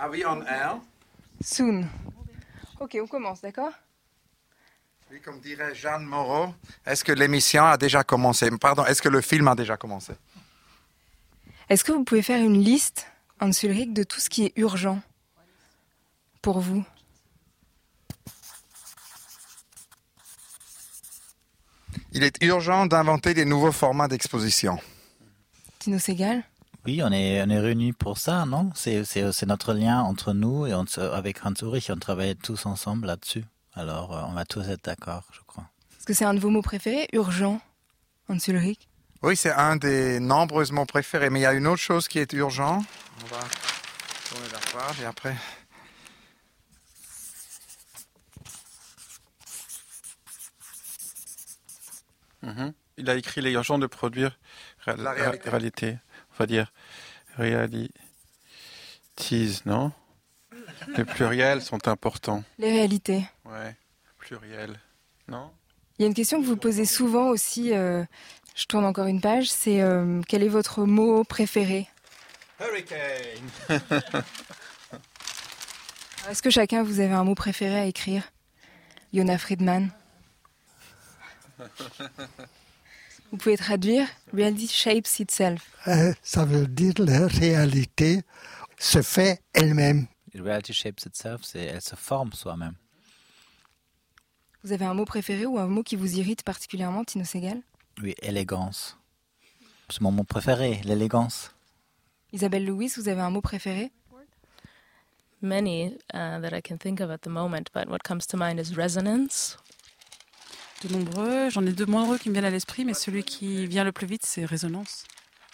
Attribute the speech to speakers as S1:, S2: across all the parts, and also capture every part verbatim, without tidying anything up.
S1: Are we on air?
S2: Soon. Ok, on commence, d'accord?
S1: Oui, comme dirait Jeanne Moreau, est-ce que l'émission a déjà commencé? Pardon, est-ce que le film a déjà commencé?
S2: Est-ce que vous pouvez faire une liste, Hans Ulrich, de tout ce qui est urgent pour vous?
S1: Il est urgent d'inventer des nouveaux formats d'exposition.
S2: Tino Segal?
S3: Oui, on est, on est réunis pour ça, non? C'est, c'est, c'est notre lien entre nous et on, avec Hans Ulrich, on travaille tous ensemble là-dessus. Alors, on va tous être d'accord, je crois.
S2: Est-ce que c'est un de vos mots préférés, urgent, Hans Ulrich?
S1: Oui, c'est un des nombreux mots préférés, mais il y a une autre chose qui est urgente. On va tourner la page et après...
S4: Mmh. Il a écrit les urgents de produire ré-
S1: la réalité.
S4: réalité. On va dire realities, non? Les pluriels sont importants.
S2: Les réalités.
S4: Ouais, pluriel, non?
S2: Il y a une question que vous posez souvent aussi, euh, je tourne encore une page, c'est euh, quel est votre mot préféré?
S4: Hurricane.
S2: Est-ce que chacun, vous avez un mot préféré à écrire? Yona Friedman. Vous pouvez traduire? Reality shapes itself.
S5: Euh, ça veut dire la réalité se fait elle-même.
S3: Reality shapes itself, c'est elle se forme soi-même.
S2: Vous avez un mot préféré ou un mot qui vous irrite particulièrement, Tino Segal?
S3: Oui, élégance. C'est mon mot préféré, l'élégance.
S2: Isabelle Louis, vous avez un mot préféré?
S6: Many uh, that I can think of at the moment, but what comes to mind is resonance.
S7: De nombreux, j'en ai deux nombreux qui me viennent à l'esprit, mais celui qui vient le plus vite, c'est résonance.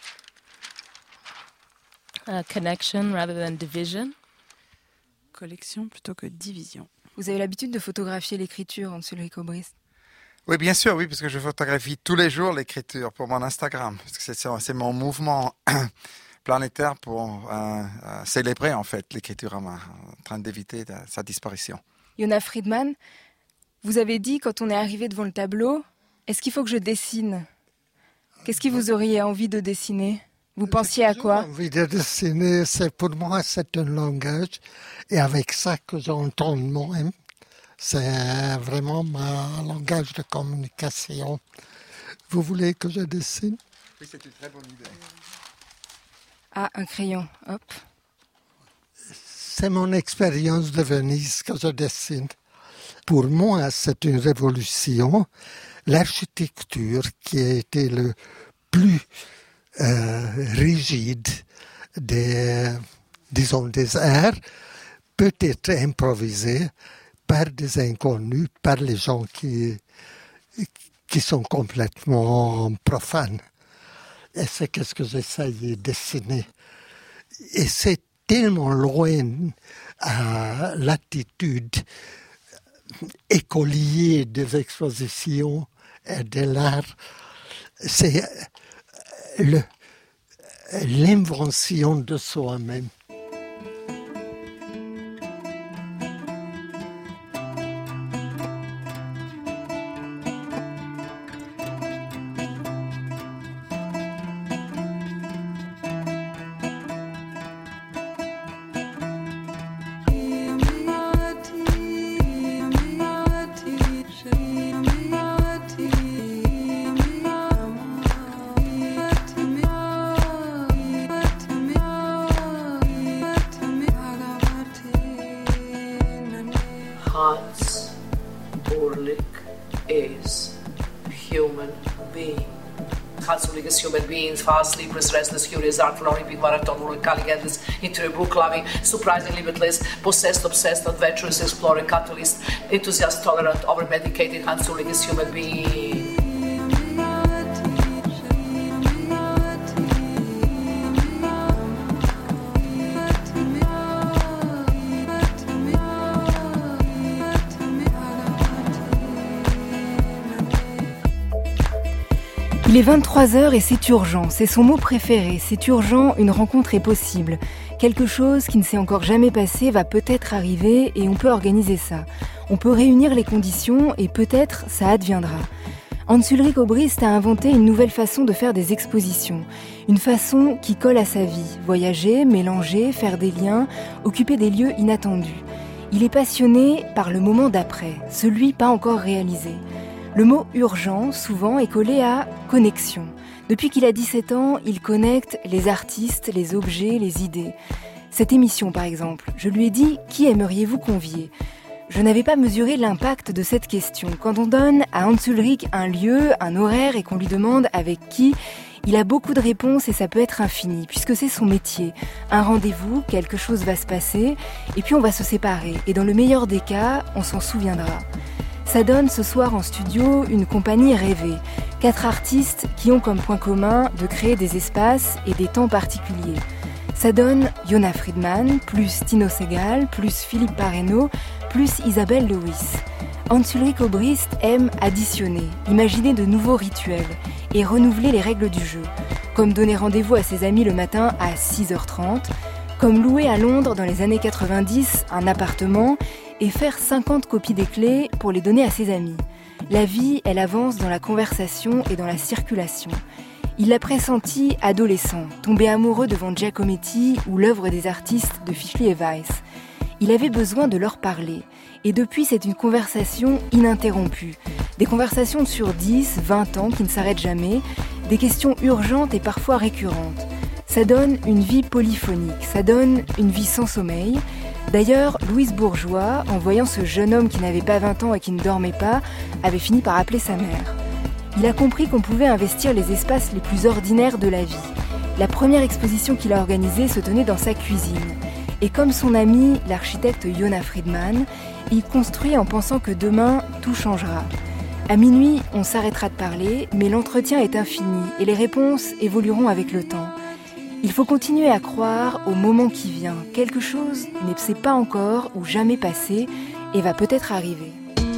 S6: Uh, connection rather than division.
S7: Collection plutôt que division.
S2: Vous avez l'habitude de photographier l'écriture, Hans Ulrich Obrist?
S1: Oui, bien sûr, oui, parce que je photographie tous les jours l'écriture pour mon Instagram. Parce que c'est, c'est mon mouvement planétaire pour euh, euh, célébrer en fait l'écriture en, en train d'éviter de, sa disparition.
S2: Yona Friedman, vous avez dit quand on est arrivé devant le tableau, est-ce qu'il faut que je dessine? Qu'est-ce que vous auriez envie de dessiner? Vous pensiez à quoi?
S5: J'ai envie de dessiner, c'est pour moi c'est un langage et avec ça que j'entends moi-même, c'est vraiment mon langage de communication. Vous voulez que je dessine?
S1: Oui, c'est une très bonne idée.
S2: Ah, un crayon, hop.
S5: C'est mon expérience de Venise que je dessine. Pour moi, c'est une révolution. L'architecture qui a été le plus euh, rigide des, disons, des arts peut être improvisée par des inconnus, par les gens qui, qui sont complètement profanes. Et c'est ce que j'essaye de dessiner. Et c'est tellement loin à l'attitude écolier des expositions et de l'art. C'est le, l'invention de soi-même.
S8: Hans Ulrich is human being. Hans Ulrich is human being, fast, sleepless, restless, curious, artful, Olympic, marathon, calligraphic, interior book loving, surprising, limitless, possessed, obsessed, adventurous, exploring, catalyst, enthusiast, tolerant, over-medicated. Hans Ulrich is human being.
S2: Il est vingt-trois heures et c'est urgent, c'est son mot préféré, c'est urgent, une rencontre est possible. Quelque chose qui ne s'est encore jamais passé va peut-être arriver et on peut organiser ça. On peut réunir les conditions et peut-être ça adviendra. Hans Ulrich Obrist a inventé une nouvelle façon de faire des expositions, une façon qui colle à sa vie, voyager, mélanger, faire des liens, occuper des lieux inattendus. Il est passionné par le moment d'après, celui pas encore réalisé. Le mot « urgent » souvent est collé à « connexion ». Depuis qu'il a dix-sept ans, il connecte les artistes, les objets, les idées. Cette émission par exemple, je lui ai dit « Qui aimeriez-vous convier ?» Je n'avais pas mesuré l'impact de cette question. Quand on donne à Hans Ulrich un lieu, un horaire et qu'on lui demande avec qui, il a beaucoup de réponses et ça peut être infini, puisque c'est son métier. Un rendez-vous, quelque chose va se passer, et puis on va se séparer. Et dans le meilleur des cas, on s'en souviendra. Ça donne ce soir en studio une compagnie rêvée. Quatre artistes qui ont comme point commun de créer des espaces et des temps particuliers. Ça donne Yona Friedman, plus Tino Sehgal, plus Philippe Parreno, plus Isabelle Lewis. Hans Ulrich Obrist aime additionner, imaginer de nouveaux rituels et renouveler les règles du jeu, comme donner rendez-vous à ses amis le matin à six heures trente, comme louer à Londres dans les années quatre-vingt-dix un appartement et faire cinquante copies des clés pour les donner à ses amis. La vie, elle avance dans la conversation et dans la circulation. Il l'a pressenti adolescent, tombé amoureux devant Giacometti ou l'œuvre des artistes de Fischli et Weiss. Il avait besoin de leur parler. Et depuis, c'est une conversation ininterrompue. Des conversations sur dix, vingt ans qui ne s'arrêtent jamais. Des questions urgentes et parfois récurrentes. Ça donne une vie polyphonique. Ça donne une vie sans sommeil. D'ailleurs, Louise Bourgeois, en voyant ce jeune homme qui n'avait pas vingt ans et qui ne dormait pas, avait fini par appeler sa mère. Il a compris qu'on pouvait investir les espaces les plus ordinaires de la vie. La première exposition qu'il a organisée se tenait dans sa cuisine. Et comme son ami, l'architecte Yona Friedman, il construit en pensant que demain, tout changera. À minuit, on s'arrêtera de parler, mais l'entretien est infini et les réponses évolueront avec le temps. Il faut continuer à croire au moment qui vient. Quelque chose ne sait pas encore ou jamais passé et va peut-être arriver.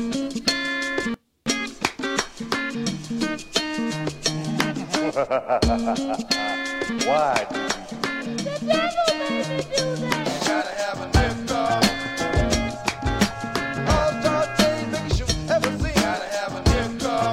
S9: Why?
S10: The devil made me do that.
S9: You gotta have a nigga. All star television ever seen. Gotta have a nigga.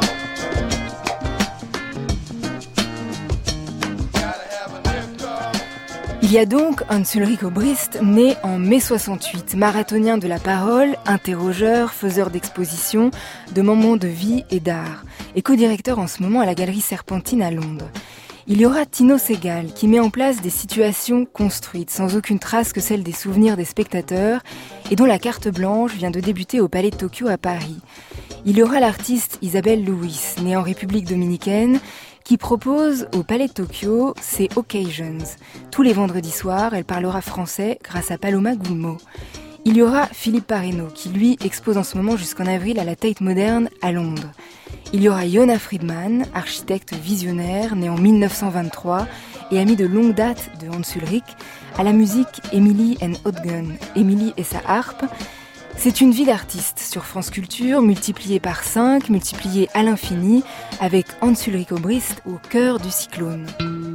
S9: Gotta have a nigga.
S2: Il y a donc Hans Ulrich Obrist, né en mai soixante-huit, marathonien de la parole, interrogeur, faiseur d'expositions, de moments de vie et d'art, et co-directeur en ce moment à la Galerie Serpentine à Londres. Il y aura Tino Sehgal qui met en place des situations construites, sans aucune trace que celle des souvenirs des spectateurs, et dont la carte blanche vient de débuter au Palais de Tokyo à Paris. Il y aura l'artiste Isabelle Lewis, née en République dominicaine, qui propose au Palais de Tokyo ses Occasions. Tous les vendredis soirs, elle parlera français grâce à Paloma Goulmo. Il y aura Philippe Parreno, qui lui expose en ce moment jusqu'en avril à la Tate Moderne à Londres. Il y aura Yona Friedman, architecte visionnaire, né en mille neuf cent vingt-trois et ami de longue date de Hans Ulrich, à la musique Emily and Hodgkin, Emily et sa harpe. C'est une vie d'artiste sur France Culture, multipliée par cinq, multipliée à l'infini, avec Hans Ulrich Obrist au cœur du cyclone.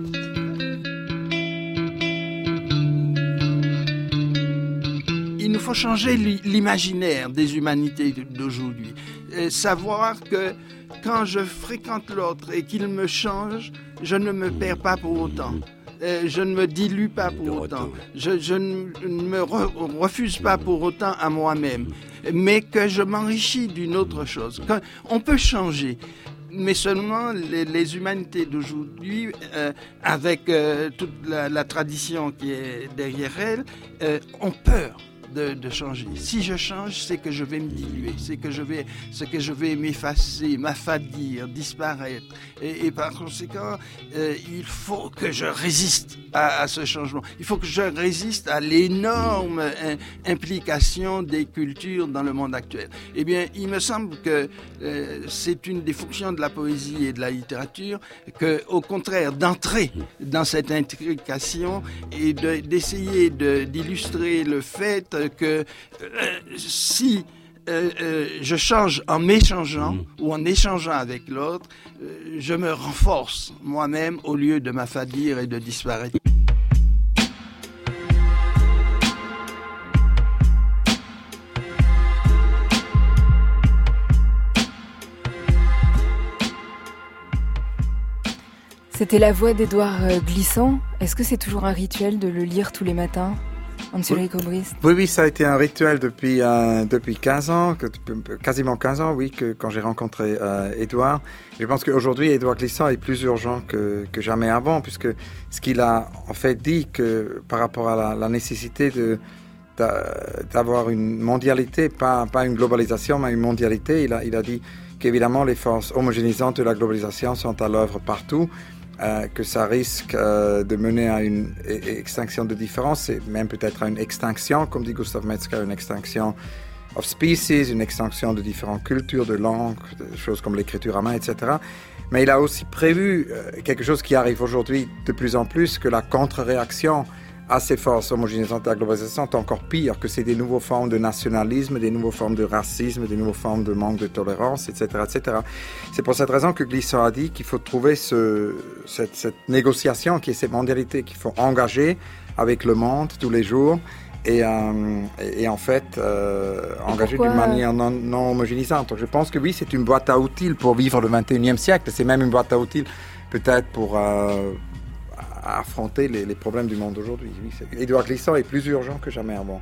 S11: Il nous faut changer l'imaginaire des humanités d'aujourd'hui. Et savoir que quand je fréquente l'autre et qu'il me change, je ne me perds pas pour autant. Euh, je ne me dilue pas pour autant. Je, je ne me re, refuse pas pour autant à moi-même. Mais que je m'enrichis d'une autre chose. Quand on peut changer. Mais seulement les, les humanités d'aujourd'hui, euh, avec euh, toute la, la tradition qui est derrière elles, euh, ont peur de, de changer. Si je change, c'est que je vais me diluer, c'est que je vais, c'est que je vais m'effacer, m'affadir, disparaître. Et, et par conséquent, euh, il faut que je résiste à, à ce changement. Il faut que je résiste à l'énorme euh, implication des cultures dans le monde actuel. Eh bien, il me semble que euh, c'est une des fonctions de la poésie et de la littérature, que, au contraire, d'entrer dans cette intrication et de, d'essayer de, d'illustrer le fait que euh, si euh, euh, je change en m'échangeant mmh. ou en échangeant avec l'autre, euh, je me renforce moi-même au lieu de m'affadir et de disparaître.
S2: C'était la voix d'Édouard Glissant. Est-ce que c'est toujours un rituel de le lire tous les matins, Hans-Ulrich Obrist?
S1: Oui, oui, ça a été un rituel depuis, euh, depuis quinze ans, que, quasiment quinze ans, oui, que, quand j'ai rencontré euh, Édouard. Je pense qu'aujourd'hui, Édouard Glissant est plus urgent que, que jamais avant, puisque ce qu'il a en fait dit que par rapport à la, la nécessité de, de, d'avoir une mondialité, pas, pas une globalisation, mais une mondialité, il a, il a dit qu'évidemment les forces homogénéisantes de la globalisation sont à l'œuvre partout, euh, que ça risque euh, de mener à une extinction de différences, et même peut-être à une extinction, comme dit Gustav Metzger, une extinction of species, une extinction de différentes cultures, de langues, de choses comme l'écriture à main, et cetera. Mais il a aussi prévu euh, quelque chose qui arrive aujourd'hui de plus en plus, que la contre-réaction à ces forces homogénéisantes de la globalisation est encore pire, que c'est des nouvelles formes de nationalisme, des nouvelles formes de racisme, des nouvelles formes de manque de tolérance, et cetera, et cetera. C'est pour cette raison que Glissant a dit qu'il faut trouver ce, cette, cette négociation, qui est cette mondialité qu'il faut engager avec le monde tous les jours, et, euh, et, et en fait euh, engager d'une manière non, non homogénéisante. Donc je pense que oui, c'est une boîte à outils pour vivre le vingt et unième siècle. C'est même une boîte à outils peut-être pour euh, affronter les, les problèmes du monde d'aujourd'hui. Oui, Édouard Glissant est plus urgent que jamais avant.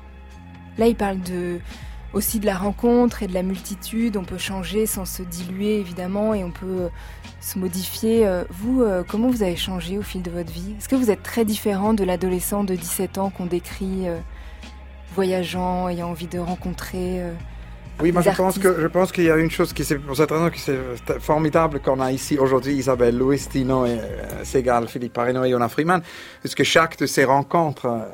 S2: Là, il parle de, aussi de la rencontre et de la multitude. On peut changer sans se diluer, évidemment, et on peut se modifier. Vous, euh, comment vous avez changé au fil de votre vie? Est-ce que vous êtes très différent de l'adolescent de dix-sept ans qu'on décrit euh, voyageant, ayant envie de rencontrer euh,
S1: Oui, moi je pense, que, je pense qu'il y a une chose qui c'est pour cette raison que c'est formidable qu'on a ici aujourd'hui Isabelle Louis, Tino et euh, Segal, Philippe Parreno et Yona Freeman, parce que chaque de ces rencontres euh,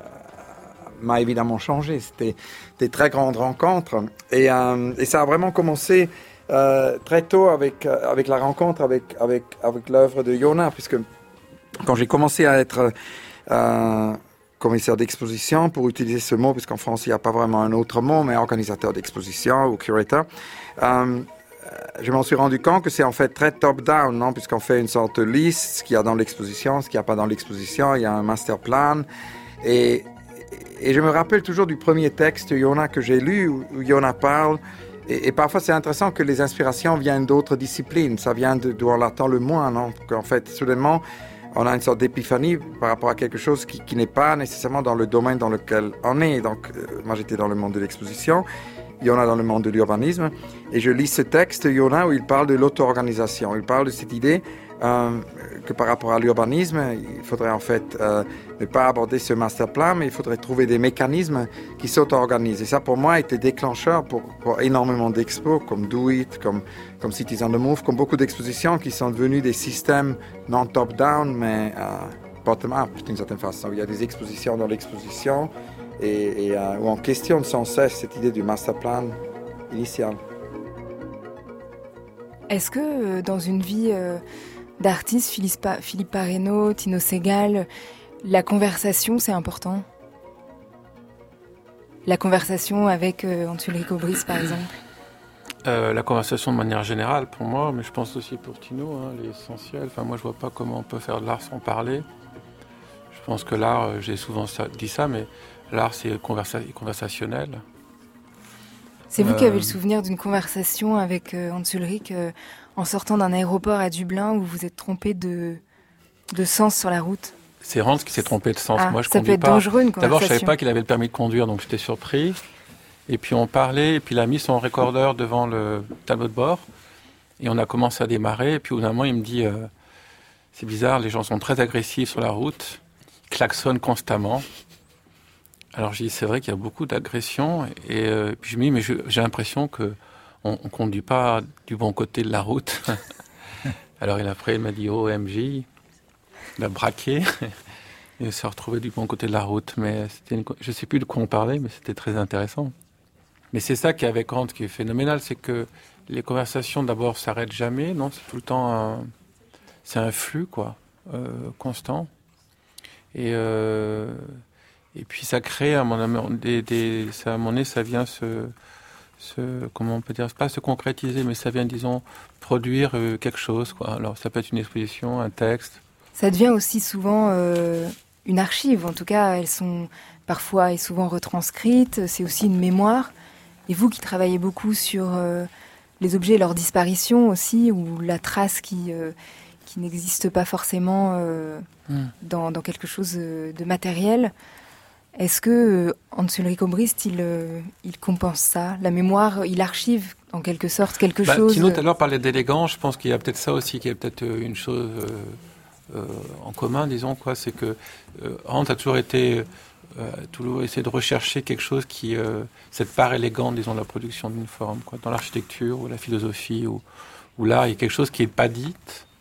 S1: m'a évidemment changé. C'était des très grandes rencontres et, euh, et ça a vraiment commencé euh, très tôt avec, euh, avec la rencontre avec, avec, avec l'œuvre de Yona, puisque quand j'ai commencé à être euh, commissaire d'exposition, pour utiliser ce mot, puisqu'en France, il n'y a pas vraiment un autre mot, mais organisateur d'exposition ou curator. Euh, je m'en suis rendu compte que c'est en fait très top-down, non? Puisqu'on fait une sorte de liste, ce qu'il y a dans l'exposition, ce qu'il n'y a pas dans l'exposition, il y a un master plan. Et, et je me rappelle toujours du premier texte de Yona que j'ai lu, où, où Yona parle. Et, et parfois, c'est intéressant que les inspirations viennent d'autres disciplines. Ça vient de, d'où on l'attend le moins, non? Qu'en fait, soudainement, on a une sorte d'épiphanie par rapport à quelque chose qui, qui n'est pas nécessairement dans le domaine dans lequel on est. Donc, euh, moi, j'étais dans le monde de l'exposition, Yona dans le monde de l'urbanisme, et je lis ce texte, Yona, où il parle de l'auto-organisation. Il parle de cette idée euh, que par rapport à l'urbanisme, il faudrait en fait euh, ne pas aborder ce master plan, mais il faudrait trouver des mécanismes qui s'auto-organisent. Et ça, pour moi, était déclencheur pour, pour énormément d'expos, comme Do It, comme, comme Cities on the Move, comme beaucoup d'expositions qui sont devenues des systèmes non top-down, mais euh, bottom-up, d'une certaine façon. Il y a des expositions dans l'exposition, et, et euh, où on questionne sans cesse cette idée du master plan initial.
S2: Est-ce que euh, dans une vie euh, d'artiste, Philippe, pa- Philippe Parreno, Tino Segal, la conversation, c'est important? La conversation avec euh, Hans-Ulrich Obrist, par exemple?
S4: euh, La conversation de manière générale, pour moi, mais je pense aussi pour Tino, hein, l'essentiel. Enfin, moi, je vois pas comment on peut faire de l'art sans parler. Je pense que l'art, euh, j'ai souvent dit ça, mais l'art, c'est conversa- conversationnel.
S2: C'est vous
S4: euh...
S2: qui avez le souvenir d'une conversation avec euh, Hans-Ulrich euh, en sortant d'un aéroport à Dublin où vous vous êtes trompé de, de sens sur la route?
S4: C'est Hans qui s'est trompé de sens.
S2: Ah,
S4: Moi, je
S2: ça
S4: conduis
S2: peut être
S4: pas.
S2: dangereux, une conversation.
S4: D'abord, je savais pas qu'il avait le permis de conduire, donc j'étais surpris. Et puis on parlait, et puis il a mis son recordeur devant le tableau de bord, et on a commencé à démarrer. Et puis au bout d'un moment, il me dit euh, c'est bizarre, les gens sont très agressifs sur la route, ils klaxonnent constamment. Alors j'ai dit c'est vrai qu'il y a beaucoup d'agressions, et euh, puis je me dis mais je, j'ai l'impression que on, on conduit pas du bon côté de la route. Alors il après il m'a dit O M G. Il a braqué et il s'est retrouvé du bon côté de la route. Mais c'était une... je ne sais plus de quoi on parlait, mais c'était très intéressant. Mais c'est ça qui est avec Hans qui est phénoménal, c'est que les conversations d'abord s'arrêtent jamais, non, c'est tout le temps un, c'est un flux quoi, euh, constant. Et euh... et puis ça crée à mon avis, des, des... ça, à mon nez, ça vient se, se, comment on peut dire, pas se concrétiser, mais ça vient disons produire euh, quelque chose quoi. Alors ça peut être une exposition, un texte.
S2: Ça devient aussi souvent euh, une archive. En tout cas, elles sont parfois et souvent retranscrites. C'est aussi une mémoire. Et vous qui travaillez beaucoup sur euh, les objets et leur disparition aussi, ou la trace qui, euh, qui n'existe pas forcément euh, mm. dans, dans quelque chose de matériel. Est-ce que euh, Hans Ulrich Obrist, il, euh, il compense ça? La mémoire, il archive en quelque sorte quelque
S4: bah,
S2: chose.
S4: Tino tout à l'heure parlait d'élégance, je pense qu'il y a peut-être ça aussi, qu'il y a peut-être une chose euh, euh, en commun, disons, quoi, c'est que euh, Hans a toujours été, euh, toujours essayé de rechercher quelque chose qui, euh, cette part élégante, disons, de la production d'une forme, quoi, dans l'architecture ou la philosophie ou, ou l'art, il y a quelque chose qui n'est pas dit.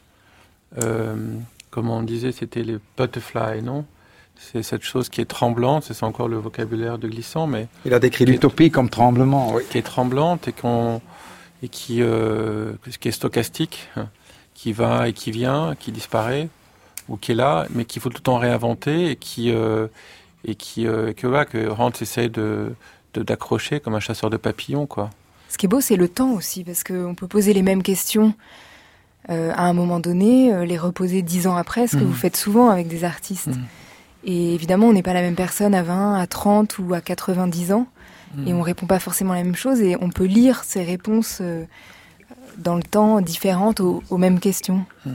S4: Euh, comme on disait, c'était les butterfly, non? C'est cette chose qui est tremblante, c'est encore le vocabulaire de Glissant, mais...
S1: Il a décrit l'utopie comme tremblement, oui.
S4: Qui est tremblante et, qu'on, et qui, euh, qui est stochastique, qui va et qui vient, qui disparaît, ou qui est là, mais qu'il faut tout le temps réinventer, et qui... Euh, et qui euh, que, voilà, que Hans essaie de, de, d'accrocher comme un chasseur de papillons, quoi.
S2: Ce qui est beau, c'est le temps aussi, parce qu'on peut poser les mêmes questions euh, à un moment donné, euh, les reposer dix ans après, ce que mmh. vous faites souvent avec des artistes. Mmh. Et évidemment, on n'est pas la même personne à vingt, à trente ou à quatre-vingt-dix ans. Mmh. Et on ne répond pas forcément la même chose. Et on peut lire ces réponses euh, dans le temps différentes aux, aux mêmes questions. Mmh.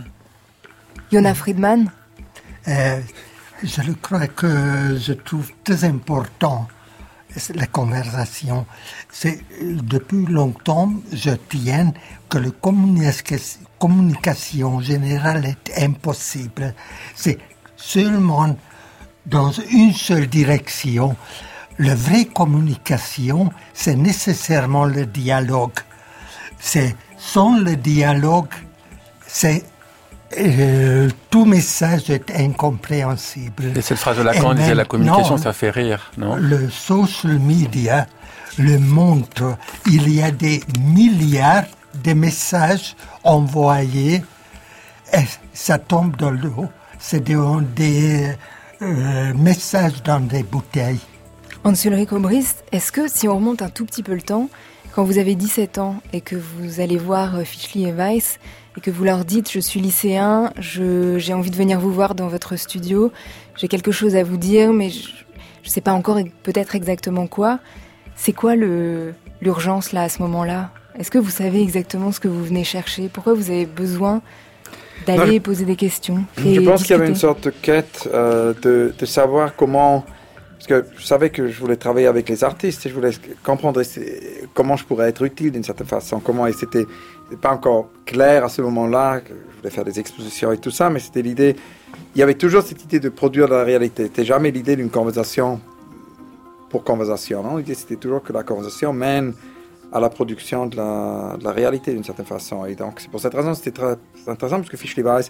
S2: Yona Friedman
S5: euh, Je le crois que je trouve très important la conversation. C'est, depuis longtemps, je tiens que la communica- communication générale est impossible. C'est seulement dans une seule direction. La vraie communication, c'est nécessairement le dialogue. C'est, sans le dialogue, c'est, euh, tout message est incompréhensible.
S4: Et cette phrase de Lacan disait la communication, ça fait rire, non?
S5: Le social media le montre. Il y a des milliards de messages envoyés et ça tombe dans l'eau. C'est des, des euh, messages dans des bouteilles.
S2: Hans Ulrich Obrist, est-ce que si on remonte un tout petit peu le temps, quand vous avez dix-sept ans et que vous allez voir Fischli et Weiss et que vous leur dites « je suis lycéen, je, j'ai envie de venir vous voir dans votre studio, j'ai quelque chose à vous dire, mais je ne sais pas encore peut-être exactement quoi », c'est quoi le, l'urgence là à ce moment-là? Est-ce que vous savez exactement ce que vous venez chercher? Pourquoi vous avez besoin d'aller
S1: non,
S2: poser des questions?
S1: Je pense qu'il y avait une sorte de quête euh, de, de savoir comment... Parce que je savais que je voulais travailler avec les artistes et je voulais comprendre comment je pourrais être utile d'une certaine façon. Comment, et c'était, c'était pas encore clair à ce moment-là, que je voulais faire des expositions et tout ça, mais c'était l'idée... Il y avait toujours cette idée de produire de la réalité. C'était jamais l'idée d'une conversation pour conversation. Non? L'idée, c'était toujours que la conversation mène à la production de la, de la réalité d'une certaine façon. Et donc, c'est pour cette raison c'était très intéressant, parce que Fischli Weiss,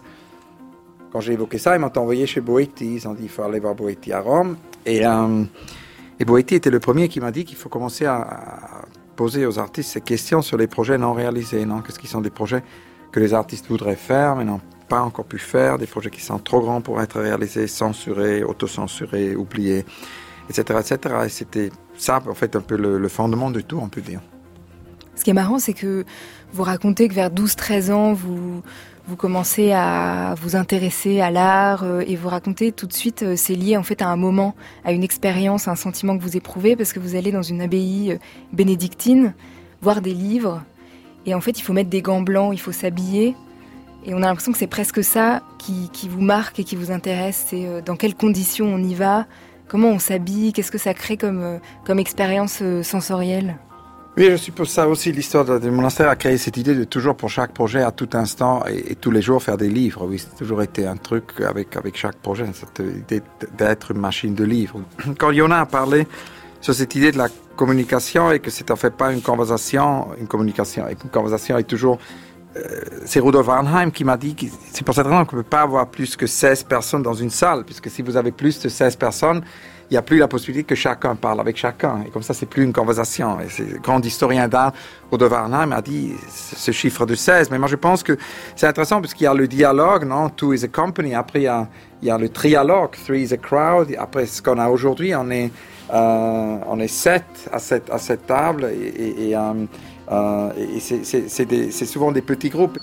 S1: quand j'ai évoqué ça, ils m'ont envoyé chez Boetti. Ils ont dit qu'il faut aller voir Boetti à Rome. Et, euh, et Boetti était le premier qui m'a dit qu'il faut commencer à, à poser aux artistes ces questions sur les projets non réalisés. Non? Qu'est-ce qui sont des projets que les artistes voudraient faire, mais n'ont pas encore pu faire, des projets qui sont trop grands pour être réalisés, censurés, autocensurés, oubliés, et cetera, et cetera. Et c'était ça, en fait, un peu le, le fondement de tout, on peut dire.
S2: Ce qui est marrant, c'est que vous racontez que vers douze treize ans, vous, vous commencez à vous intéresser à l'art euh, et vous racontez tout de suite, euh, c'est lié en fait à un moment, à une expérience, à un sentiment que vous éprouvez, parce que vous allez dans une abbaye euh, bénédictine, voir des livres, et en fait, il faut mettre des gants blancs, il faut s'habiller, et on a l'impression que c'est presque ça qui, qui vous marque et qui vous intéresse, c'est euh, dans quelles conditions on y va, comment on s'habille, qu'est-ce que ça crée comme, euh, comme expérience euh, sensorielle.
S1: Oui, je suppose ça aussi, l'histoire du monastère a créé cette idée de toujours pour chaque projet, à tout instant et, et tous les jours faire des livres. Oui, c'est toujours été un truc avec, avec chaque projet, cette idée d'être une machine de livres. Quand Yona a parlé sur cette idée de la communication et que c'est en fait pas une conversation, une communication, et qu'une conversation est toujours... Euh, c'est Rudolf Arnheim qui m'a dit que c'est pour cette raison qu'on ne peut pas avoir plus que seize personnes dans une salle, puisque si vous avez plus de seize personnes, il n'y a plus la possibilité que chacun parle avec chacun. Et comme ça, c'est plus une conversation. Et c'est, le grand historien d'art, Rudolf Arnheim, a dit ce chiffre de seize. Mais moi, je pense que c'est intéressant parce qu'il y a le dialogue, non? Two is a company. Après, il y a, il y a le trialogue. Three is a crowd. Et après, ce qu'on a aujourd'hui, on est, euh, on est sept à cette, à cette table. Et, et, et, euh, euh, et c'est, c'est, c'est, des, c'est souvent des petits groupes.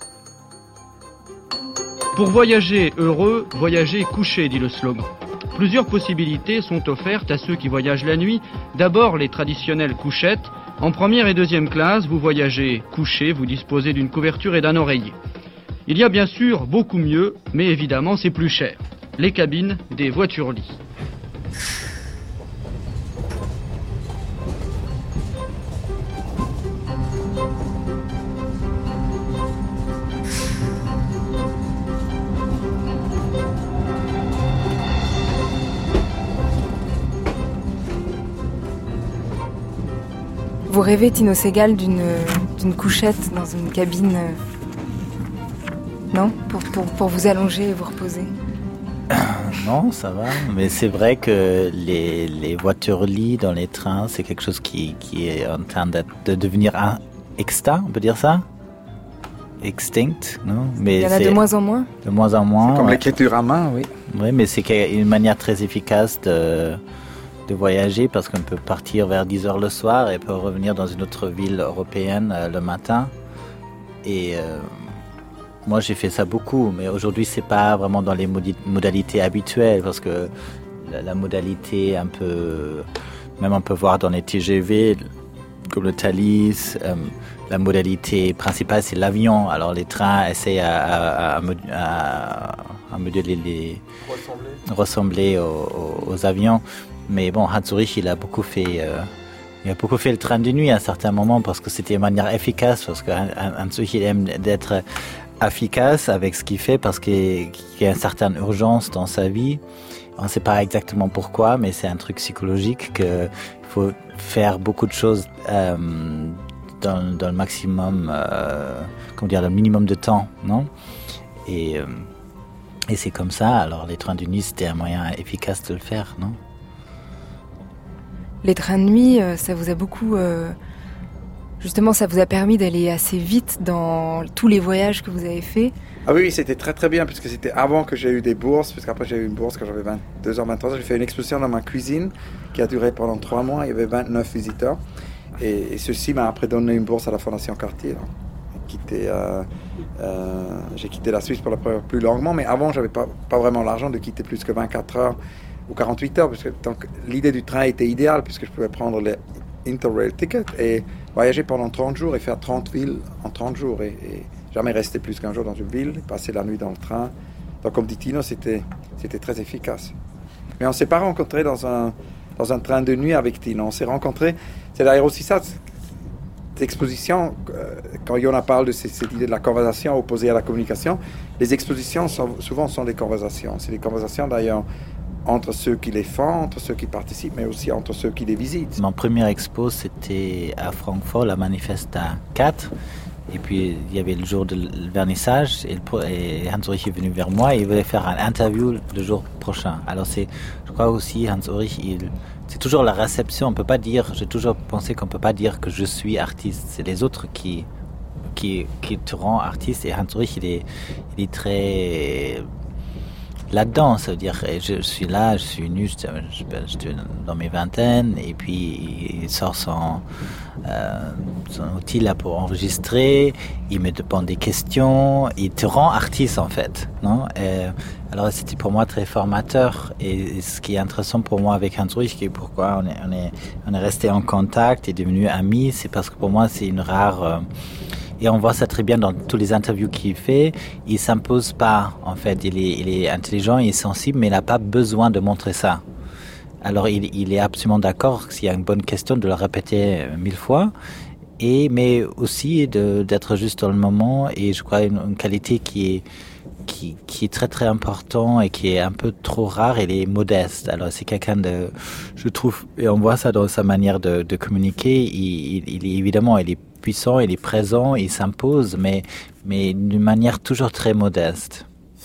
S12: Pour voyager heureux, voyager couché, dit le slogan. Plusieurs possibilités sont offertes à ceux qui voyagent la nuit. D'abord, les traditionnelles couchettes. En première et deuxième classe, vous voyagez couché, vous disposez d'une couverture et d'un oreiller. Il y a bien sûr beaucoup mieux, mais évidemment c'est plus cher. Les cabines des voitures-lits.
S2: Vous rêvez, Tino Sehgal, d'une, d'une couchette dans une cabine, euh, non pour, pour, pour vous allonger et vous reposer?
S3: Non, ça va. Mais c'est vrai que les, les voitures-lits dans les trains, c'est quelque chose qui, qui est en train de, de devenir un extinct, on peut dire ça? Extinct, non? Mais
S2: il y en a de moins en moins?
S3: De moins en moins.
S1: C'est comme
S3: ouais.
S1: l'écriture à main, oui.
S3: Oui, mais c'est une manière très efficace de... de voyager parce qu'on peut partir vers dix heures le soir et peut revenir dans une autre ville européenne euh, le matin. Et euh, moi j'ai fait ça beaucoup, mais aujourd'hui c'est pas vraiment dans les modi- modalités habituelles parce que la, la modalité un peu, même on peut voir dans les T G V comme le Thalys, euh, la modalité principale c'est l'avion. Alors les trains essayent à, à, à, à, à moduler les, ressembler, ressembler aux, aux, aux avions. Mais bon, Hans Ulrich, il a beaucoup fait, euh, il a beaucoup fait le train de nuit à un certain moment parce que c'était une manière efficace, parce que Hans Ulrich, il aime d'être efficace avec ce qu'il fait parce qu'il y a une certaine urgence dans sa vie. On ne sait pas exactement pourquoi, mais c'est un truc psychologique qu'il faut faire beaucoup de choses euh, dans, dans le maximum, euh, comment dire, le minimum de temps, non? Et, euh, et c'est comme ça. Alors les trains de nuit, c'était un moyen efficace de le faire, non?
S2: Les trains de nuit, ça vous a beaucoup... Euh, justement, ça vous a permis d'aller assez vite dans tous les voyages que vous avez faits.
S1: Ah oui, oui, c'était très très bien, puisque c'était avant que j'ai eu des bourses, parce qu'après j'ai eu une bourse quand j'avais vingt-deux ans, vingt-trois ans. J'ai fait une exposition dans ma cuisine qui a duré pendant trois mois. Il y avait vingt-neuf visiteurs. Et, et ceci m'a après donné une bourse à la Fondation Cartier. Quitté, euh, euh, j'ai quitté la Suisse pour la première plus longuement, mais avant, j'avais pas, pas vraiment l'argent de quitter plus que vingt-quatre heures ou quarante-huit heures, parce que donc, l'idée du train était idéale, puisque je pouvais prendre les Interrail tickets et voyager pendant trente jours et faire trente villes en trente jours, et, et jamais rester plus qu'un jour dans une ville, passer la nuit dans le train. Donc comme dit Tino, c'était, c'était très efficace. Mais on ne s'est pas rencontrés dans un, dans un train de nuit avec Tino, on s'est rencontrés, c'est d'ailleurs aussi ça, cette exposition, euh, quand Yona parle de cette, cette idée de la conversation opposée à la communication, les expositions sont, souvent sont des conversations, c'est des conversations d'ailleurs entre ceux qui les font, entre ceux qui participent, mais aussi entre ceux qui les visitent.
S3: Mon premier expo, c'était à Francfort, la Manifesta quatre. Et puis, il y avait le jour de vernissage. Et, et Hans Ulrich est venu vers moi et il voulait faire une interview le jour prochain. Alors, c'est, je crois aussi, Hans Ulrich, il, c'est toujours la réception. On peut pas dire, j'ai toujours pensé qu'on peut pas dire que je suis artiste. C'est les autres qui, qui, qui te rendent artiste. Et Hans Ulrich, il est, il est très... là-dedans, ça veut dire je suis là, je suis nu, je, je, je suis dans mes vingtaines, et puis il sort son, euh, son outil là pour enregistrer, il me demande des questions, il te rend artiste en fait, non? Et, alors c'était pour moi très formateur, et ce qui est intéressant pour moi avec Hans Ulrich, et pourquoi on est, on est, on est resté en contact et devenu amis, c'est parce que pour moi c'est une rare... Euh, Et on voit ça très bien dans toutes les interviews qu'il fait. Il s'impose pas, en fait. Il est, il est intelligent, il est sensible, mais il n'a pas besoin de montrer ça. Alors, il, il est absolument d'accord s'il y a une bonne question de le répéter mille fois. Et, mais aussi de, d'être juste dans le moment. Et je crois une, une qualité qui est, qui, qui est très très important et qui est un peu trop rare. Elle est modeste. Alors, c'est quelqu'un de, je trouve, et on voit ça dans sa manière de, de communiquer. Il, il, il est évidemment, il est puissant, il est présent, il s'impose, mais, mais d'une manière toujours très modeste.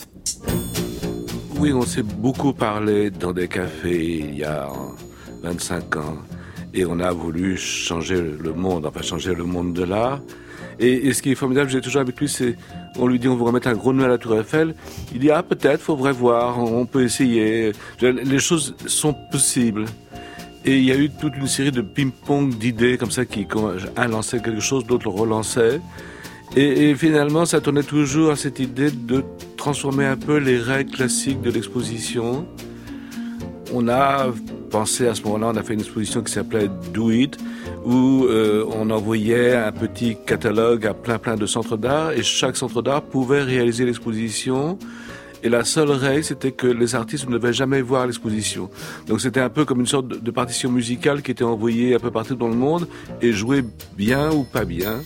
S13: Oui, on s'est beaucoup parlé dans des cafés il y a vingt-cinq ans, et on a voulu changer le monde, enfin changer le monde de l'art. Et, et ce qui est formidable, j'ai toujours avec lui, c'est, on lui dit on vous remet un gros nœud à la Tour Eiffel, il dit ah peut-être, faudrait voir, on peut essayer, les choses sont possibles. Et il y a eu toute une série de ping-pong d'idées comme ça qui, un lançait quelque chose, d'autres le relançaient. Et, et finalement, ça tournait toujours à cette idée de transformer un peu les règles classiques de l'exposition. On a pensé à ce moment-là, on a fait une exposition qui s'appelait Do It, où euh, on envoyait un petit catalogue à plein plein de centres d'art, et chaque centre d'art pouvait réaliser l'exposition. Et la seule règle, c'était que les artistes ne devaient jamais voir l'exposition. Donc c'était un peu comme une sorte de partition musicale qui était envoyée un peu partout dans le monde et jouée bien ou pas bien.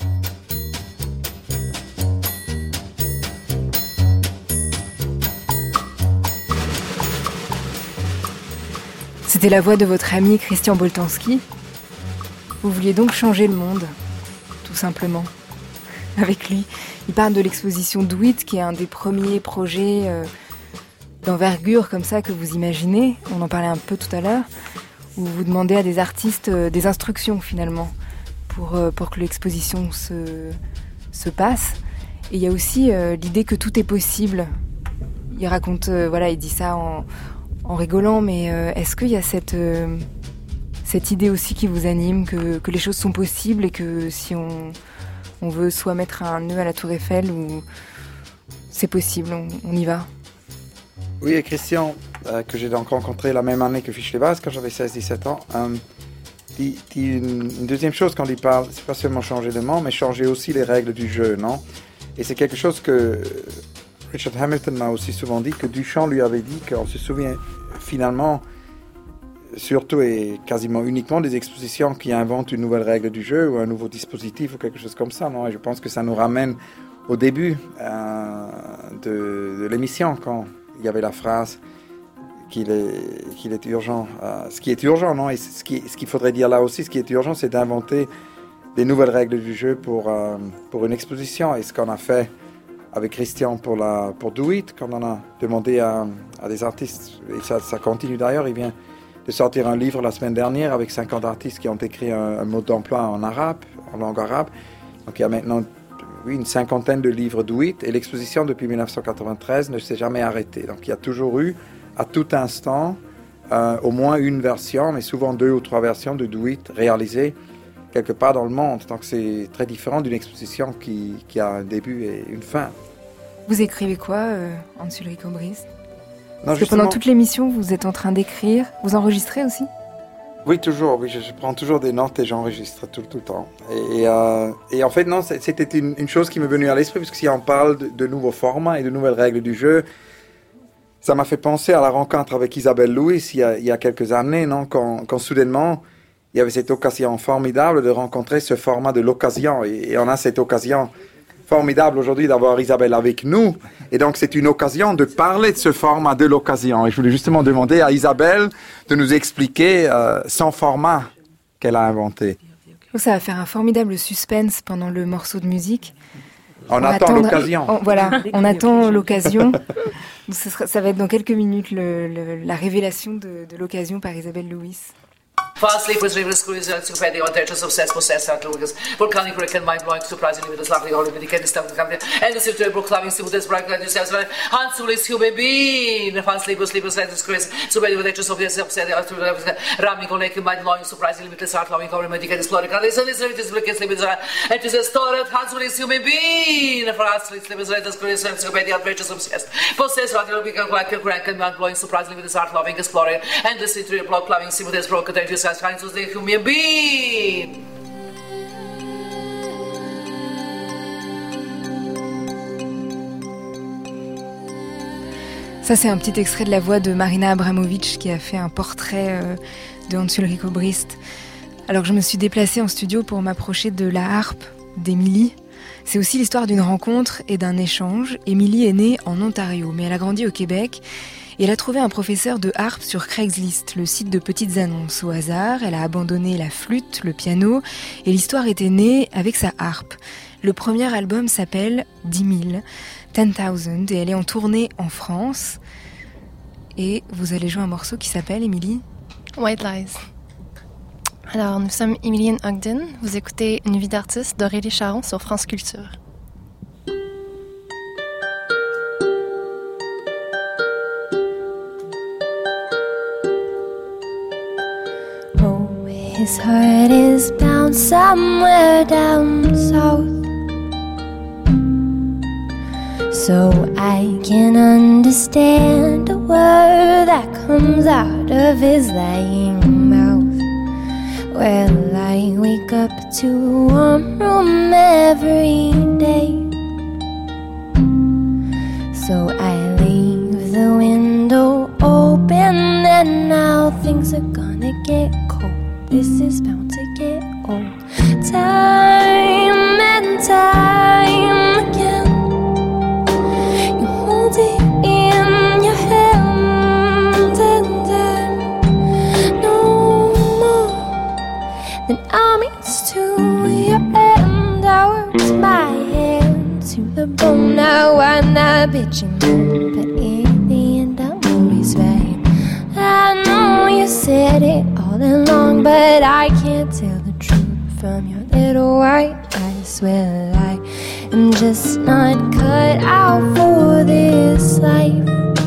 S2: C'était la voix de votre ami Christian Boltanski. Vous vouliez donc changer le monde, tout simplement. Avec lui, il parle de l'exposition Do It, qui est un des premiers projets euh, d'envergure comme ça que vous imaginez. On en parlait un peu tout à l'heure, où vous demandez à des artistes euh, des instructions finalement pour, euh, pour que l'exposition se, se passe. Et il y a aussi euh, l'idée que tout est possible. Il raconte, euh, voilà, il dit ça en, en rigolant, mais euh, est-ce qu'il y a cette, euh, cette idée aussi qui vous anime, que, que les choses sont possibles et que si on... On veut soit mettre un nœud à la Tour Eiffel ou c'est possible, on, on y va.
S1: Oui, et Christian, euh, que j'ai donc rencontré la même année que Fischler-Waas, quand j'avais seize dix-sept ans, euh, dit, dit une, une deuxième chose quand il parle, c'est pas seulement changer le monde, mais changer aussi les règles du jeu, non? Et c'est quelque chose que Richard Hamilton m'a aussi souvent dit, que Duchamp lui avait dit, qu'on se souvient finalement surtout et quasiment uniquement des expositions qui inventent une nouvelle règle du jeu ou un nouveau dispositif ou quelque chose comme ça. Non, et je pense que ça nous ramène au début euh, de, de l'émission, quand il y avait la phrase qu'il est, qu'il est urgent. Euh, ce qui est urgent, non, et ce, qui, ce qu'il faudrait dire là aussi, ce qui est urgent, c'est d'inventer des nouvelles règles du jeu pour, euh, pour une exposition. Et ce qu'on a fait avec Christian pour, la, pour Do It, quand on a demandé à, à des artistes, et ça, ça continue d'ailleurs, il vient de sortir un livre la semaine dernière avec cinquante artistes qui ont écrit un, un mot d'emploi en arabe, en langue arabe. Donc il y a maintenant oui, une cinquantaine de livres Do It et l'exposition depuis dix-neuf cent quatre-vingt-treize ne s'est jamais arrêtée. Donc il y a toujours eu, à tout instant, euh, au moins une version, mais souvent deux ou trois versions de Do It réalisées quelque part dans le monde. Donc c'est très différent d'une exposition qui, qui a un début et une fin.
S2: Vous écrivez quoi, euh, Hans-Ulrich Obrist?
S1: Non,
S2: Parce que pendant toute l'émission, vous êtes en train d'écrire. Vous enregistrez aussi?
S1: Oui, toujours. Oui, je, je prends toujours des notes et j'enregistre tout, tout le temps. Et, euh, et en fait, non, c'était une, une chose qui m'est venue à l'esprit, parce que si on parle de, de nouveaux formats et de nouvelles règles du jeu, ça m'a fait penser à la rencontre avec Isabelle Louis il y a, il y a quelques années, non, quand, quand soudainement, il y avait cette occasion formidable de rencontrer ce format de l'occasion. Et, et on a cette occasion formidable aujourd'hui d'avoir Isabelle avec nous. Et donc, c'est une occasion de parler de ce format de l'occasion. Et je voulais justement demander à Isabelle de nous expliquer euh, son format qu'elle a inventé.
S2: Ça va faire un formidable suspense pendant le morceau de musique.
S1: On, on attend, attend l'occasion.
S2: On, voilà, on attend l'occasion. Ça, sera, ça va être dans quelques minutes le, le, la révélation de, de l'occasion par Isabelle Louis.
S8: Fast sleepers, rivers, cruisers, encyclopedia, untouchables, obsessed, possessed, outlookers, volcanic reckon, mind-blowing, surprisingly with a lovely holy medicated stuff, and the silver book, climbing, see what this bright light yourselves, Hans Ulis, human being, fast sleepers, sleepers, sleepers, cruisers, so many with actors of this, obsessed, ramming, naked, mind-blowing, surprisingly with this heart, loving, holy medicated, exploring, and this is this wicked sleepers, and to the story of Hans Ulis, human being, fast sleepers, sleepers, cruisers, encyclopedia, untouchables, obsessed, possessed, outlookers, reckon, mind-blowing, surprisingly with this heart, loving, exploring, and the silver book, climbing, see what this broken,
S2: Ça, c'est un petit extrait de la voix de Marina Abramovic qui a fait un portrait euh, de Hans-Ulrich Obrist. Alors je me suis déplacée en studio pour m'approcher de la harpe d'Émilie. C'est aussi l'histoire d'une rencontre et d'un échange. Émilie est née en Ontario, mais elle a grandi au Québec. Et elle a trouvé un professeur de harpe sur Craigslist, le site de petites annonces au hasard. Elle a abandonné la flûte, le piano, et l'histoire était née avec sa harpe. Le premier album s'appelle dix mille, ten thousand, et elle est en tournée en France. Et vous allez jouer un morceau qui s'appelle, Émilie ?
S6: White Lies. Alors, nous sommes Émilie Ogden. Vous écoutez Une vie d'artiste d'Aurélie Charon sur France Culture.
S10: His heart is bound somewhere down south, so I can understand a word that comes comes out of his lying mouth. Well, I wake up to a warm room every day, so I leave the window open, and now things are gonna get cold. This is bound to get old. Time and time again, you hold it in your hand, and then no more than I'm used to your hand. I worked my hand to the bone. Now I'm not bitching more, but in the end I'm always right. I know you said it all along, but I can't tell the truth from your little white eyes. Well, I am just not cut out for this life,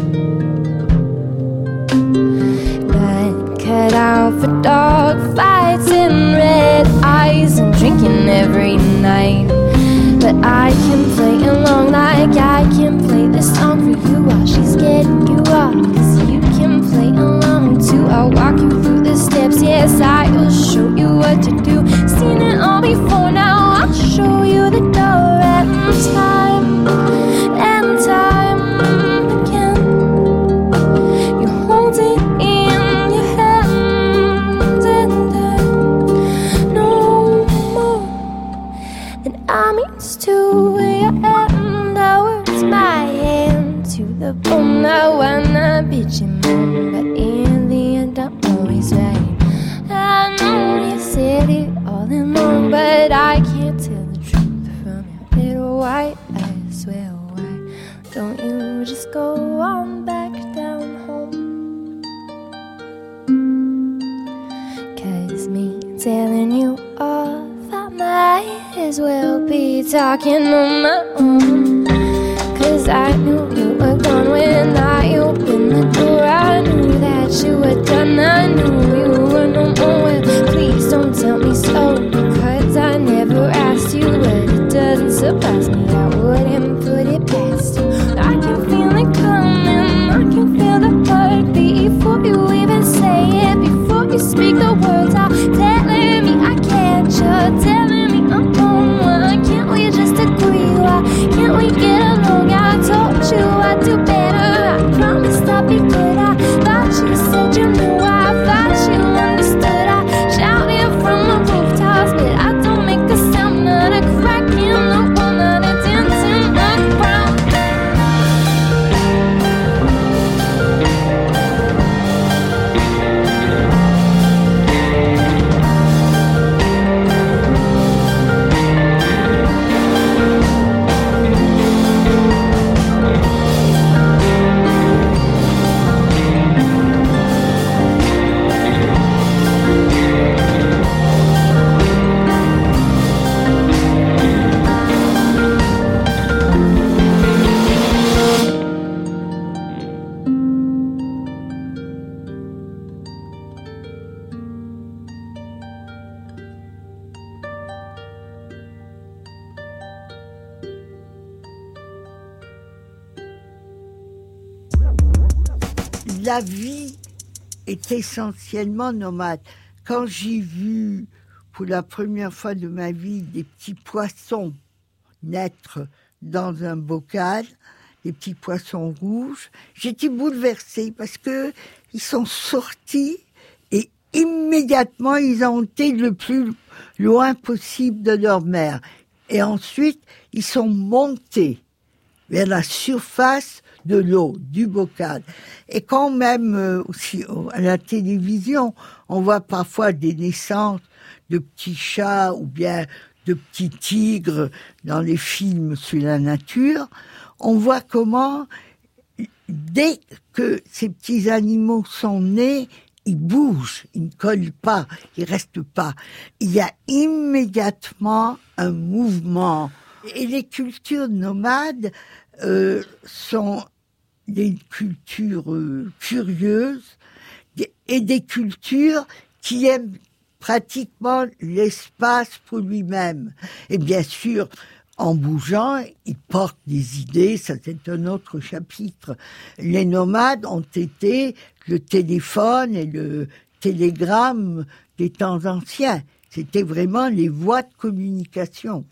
S10: not cut out for dog fights and red eyes and drinking every night. But I can play along like I can play this song for you while she's getting you off, 'cause you can play along too. I'll walk you through the steps, yes, I will show you what to do. Seen it all before, now I'll show you the door. And time and time again, you hold it in your hand, and then no more than I'm used to your hand. I worked my hand to the bone. Now I'm not bitching more, but in the end I'm always right. I know you said it all along, but I can't tell the truth from your little white eyes. Well, why don't you just go on back down home? 'Cause me telling you off, I might as well be talking on my own. 'Cause I knew you were gone when I opened the door. I knew that you were done, I knew you were no more. Well, please don't tell me so, because I never asked you. But it doesn't surprise me, I wouldn't put it past you. I can feel it coming, I can feel the heartbeat before you even say it. Before you speak the words out, telling me I can't. You're telling me I'm on. Why can't we just agree? Why can't we get along? I told you I'd do better, I promised I'd be good. I thought you said you knew, I thought you understood. I shouted from the rooftops, but I don't make a sound, not a crack in the wall, not a dent in the ground.
S14: La vie est essentiellement nomade. Quand j'ai vu pour la première fois de ma vie des petits poissons naître dans un bocal, des petits poissons rouges, j'étais bouleversée parce que ils sont sortis et immédiatement ils ont été le plus loin possible de leur mère. Et ensuite, ils sont montés vers la surface de l'eau, du bocal. Et quand même, euh, aussi à la télévision, on voit parfois des naissances de petits chats ou bien de petits tigres dans les films sur la nature. On voit comment, dès que ces petits animaux sont nés, ils bougent, ils ne collent pas, ils restent pas. Il y a immédiatement un mouvement. Et les cultures nomades euh, sont des cultures euh, curieuses et des cultures qui aiment pratiquement l'espace pour lui-même. Et bien sûr, En bougeant, ils portent des idées, ça c'est un autre chapitre. Les nomades ont été le téléphone et le télégramme des temps anciens. C'était vraiment les voies de communication.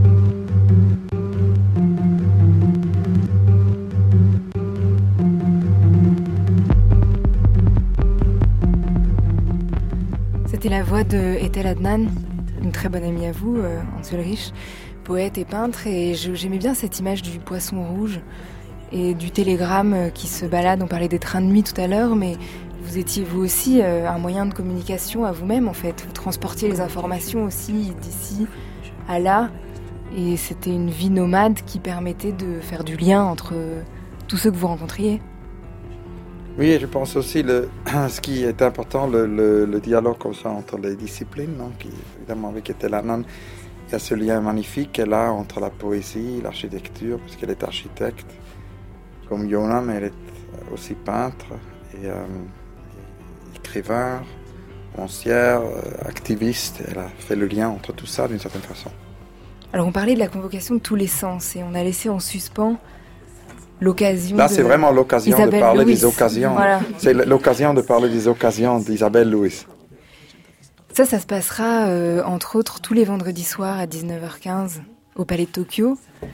S2: C'était la voix de Ethel Adnan, une très bonne amie à vous, euh, Hans Ulrich, poète et peintre. Et je, j'aimais bien cette image du poisson rouge et du télégramme qui se balade. On parlait des trains de nuit tout à l'heure, mais vous étiez vous aussi euh, un moyen de communication à vous-même en fait. Vous transportiez les informations aussi d'ici à là. Et c'était une vie nomade qui permettait de faire du lien entre tous ceux que vous rencontriez.
S1: Oui, et je pense aussi le, ce qui est important, le, le, le dialogue comme ça entre les disciplines, non, qui, évidemment avec Ethel Adnan, il y a ce lien magnifique qu'elle a entre la poésie, l'architecture, puisqu'elle est architecte, comme Yona, mais elle est aussi peintre et euh, écrivain, romancière, activiste. Elle a fait le lien entre tout ça d'une certaine façon.
S2: Alors on parlait de la convocation de tous les sens et on a laissé en suspens l'occasion.
S1: Là,
S2: de...
S1: c'est vraiment l'occasion
S2: Isabelle
S1: de parler
S2: Louis.
S1: des occasions.
S2: Voilà.
S1: C'est l'occasion de parler des occasions d'Isabelle Louis.
S2: Ça, ça se passera, euh, entre autres, tous les vendredis soirs à dix-neuf heures quinze au Palais de Tokyo.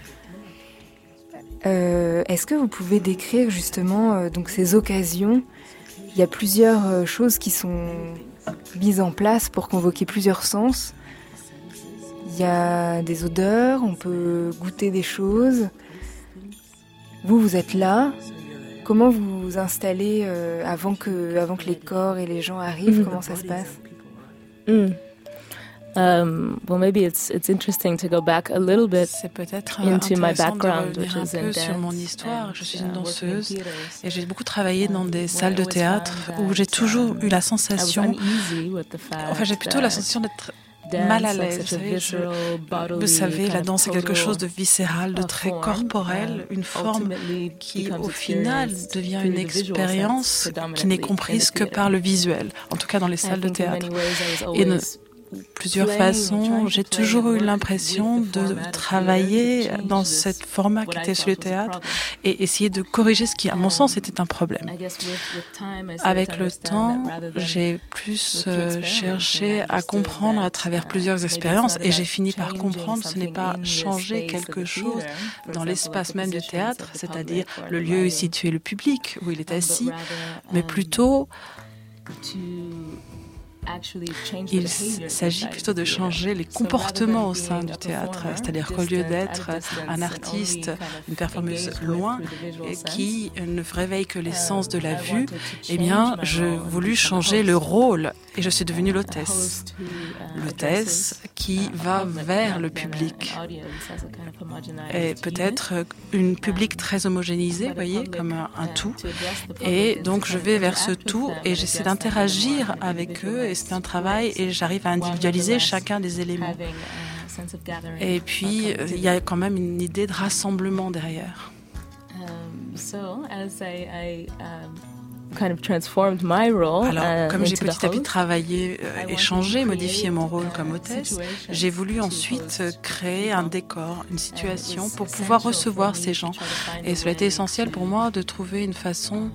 S2: Euh, est-ce que vous pouvez décrire justement euh, donc ces occasions ? Il y a plusieurs euh, choses qui sont mises en place pour convoquer plusieurs sens. Il y a des odeurs, on peut goûter des choses. Vous, vous êtes là. Comment vous vous installez euh, avant que, avant que les corps et les gens arrivent ? Comment ça se passe ?
S15: Mm. Um, well, maybe it's it's interesting to go back a little bit
S7: C'est peut-être
S15: into my
S7: intéressant de
S15: background, which
S7: revenir un
S15: is in
S7: peu sur
S15: dance.
S7: mon histoire. Je suis une
S15: And, uh,
S7: danseuse
S15: working theaters.
S7: et j'ai beaucoup travaillé dans des
S15: Um,
S7: salles de
S15: where I always
S7: théâtre
S15: found
S7: où j'ai
S15: that,
S7: toujours eu la
S15: I was
S7: sensation,
S15: uneasy with the fact
S7: enfin j'ai plutôt la
S15: that
S7: sensation d'être
S15: dance,
S7: mal à
S15: like
S7: l'aise.
S15: such a
S7: Vous savez,
S15: visceral,
S7: je-
S15: bodily
S7: vous savez, la
S15: kind of
S7: danse est quelque
S15: total,
S7: chose de viscéral, de
S15: uh,
S7: très
S15: form,
S7: corporel,
S15: and
S7: une forme
S15: ultimately
S7: qui,
S15: becomes
S7: au final,
S15: experienced
S7: devient
S15: through
S7: une
S15: the visual
S7: expérience
S15: sense,
S7: qui n'est
S15: predominantly
S7: comprise
S15: in the
S7: que
S15: theater.
S7: par le visuel, en tout cas dans les
S15: I
S7: salles de
S15: think in
S7: théâtre.
S15: many ways I was
S7: Et de
S15: always
S7: plusieurs
S15: playing or
S7: façons,
S15: trying
S7: j'ai
S15: to play
S7: toujours
S15: and
S7: eu
S15: work
S7: l'impression
S15: with the
S7: de
S15: format of
S7: travailler
S15: theater to change
S7: dans
S15: this,
S7: ce format qui
S15: what I
S7: était sur le
S15: thought was a
S7: théâtre
S15: problem.
S7: et essayer de corriger ce qui, à mon sens, était un problème.
S15: I guess with- with time, I started
S7: Avec
S15: to
S7: le
S15: understand
S7: temps,
S15: that rather than
S7: j'ai plus
S15: with
S7: euh,
S15: experience,
S7: cherché
S15: I
S7: à
S15: understood
S7: comprendre
S15: that,
S7: à travers
S15: uh,
S7: plusieurs
S15: maybe it's
S7: expériences
S15: not
S7: et j'ai
S15: about
S7: fini par
S15: changing
S7: comprendre ce n'est pas
S15: something in the
S7: changer
S15: space of
S7: quelque
S15: the
S7: chose
S15: theater, for
S7: dans
S15: example,
S7: l'espace
S15: like the
S7: même du
S15: positions
S7: théâtre,
S15: of the
S7: c'est-à-dire
S15: public or
S7: le
S15: the
S7: lieu où est
S15: lighting,
S7: situé le public, où il est
S15: um, but
S7: assis,
S15: rather,
S7: mais
S15: um,
S7: plutôt
S15: to actually change the
S7: il
S15: behavior
S7: s'agit
S15: inside
S7: plutôt
S15: the
S7: de
S15: theater.
S7: changer les
S15: So rather
S7: comportements
S15: than
S7: au sein
S15: being
S7: du
S15: a
S7: théâtre,
S15: performer,
S7: c'est-à-dire qu'au lieu
S15: distant,
S7: d'être
S15: at a distance,
S7: un
S15: and
S7: artiste,
S15: only kind of
S7: une performeuse
S15: engage with
S7: loin
S15: through the visual
S7: et
S15: sense,
S7: qui ne réveille que les sens de la
S15: I
S7: vue,
S15: wanted to
S7: eh bien,
S15: change my
S7: j'ai
S15: role and
S7: voulu
S15: become a
S7: changer
S15: host.
S7: le rôle et je suis devenue
S15: A
S7: l'hôtesse.
S15: host who, uh,
S7: L'hôtesse
S15: addresses,
S7: qui
S15: uh,
S7: va
S15: a public
S7: vers
S15: rather
S7: le
S15: than
S7: public.
S15: an audience as a kind of homogenized
S7: Et
S15: unit.
S7: peut-être un public très homogénéisé, vous voyez, comme un, un tout. Et donc je vais vers ce tout et j'essaie d'interagir avec eux et c'est un travail et j'arrive à individualiser chacun des éléments. Et puis il y a quand même une idée de rassemblement derrière.
S15: Um, so as I, I um, kind of transformed my role,
S7: Alors,
S15: uh,
S7: comme j'ai
S15: into the
S7: petit à petit
S15: host,
S7: travaillé, euh, échangé, modifié mon rôle comme hôtesse, j'ai voulu ensuite créer un décor, une situation pour pouvoir recevoir ces gens. Et cela a été essentiel pour moi de trouver une façon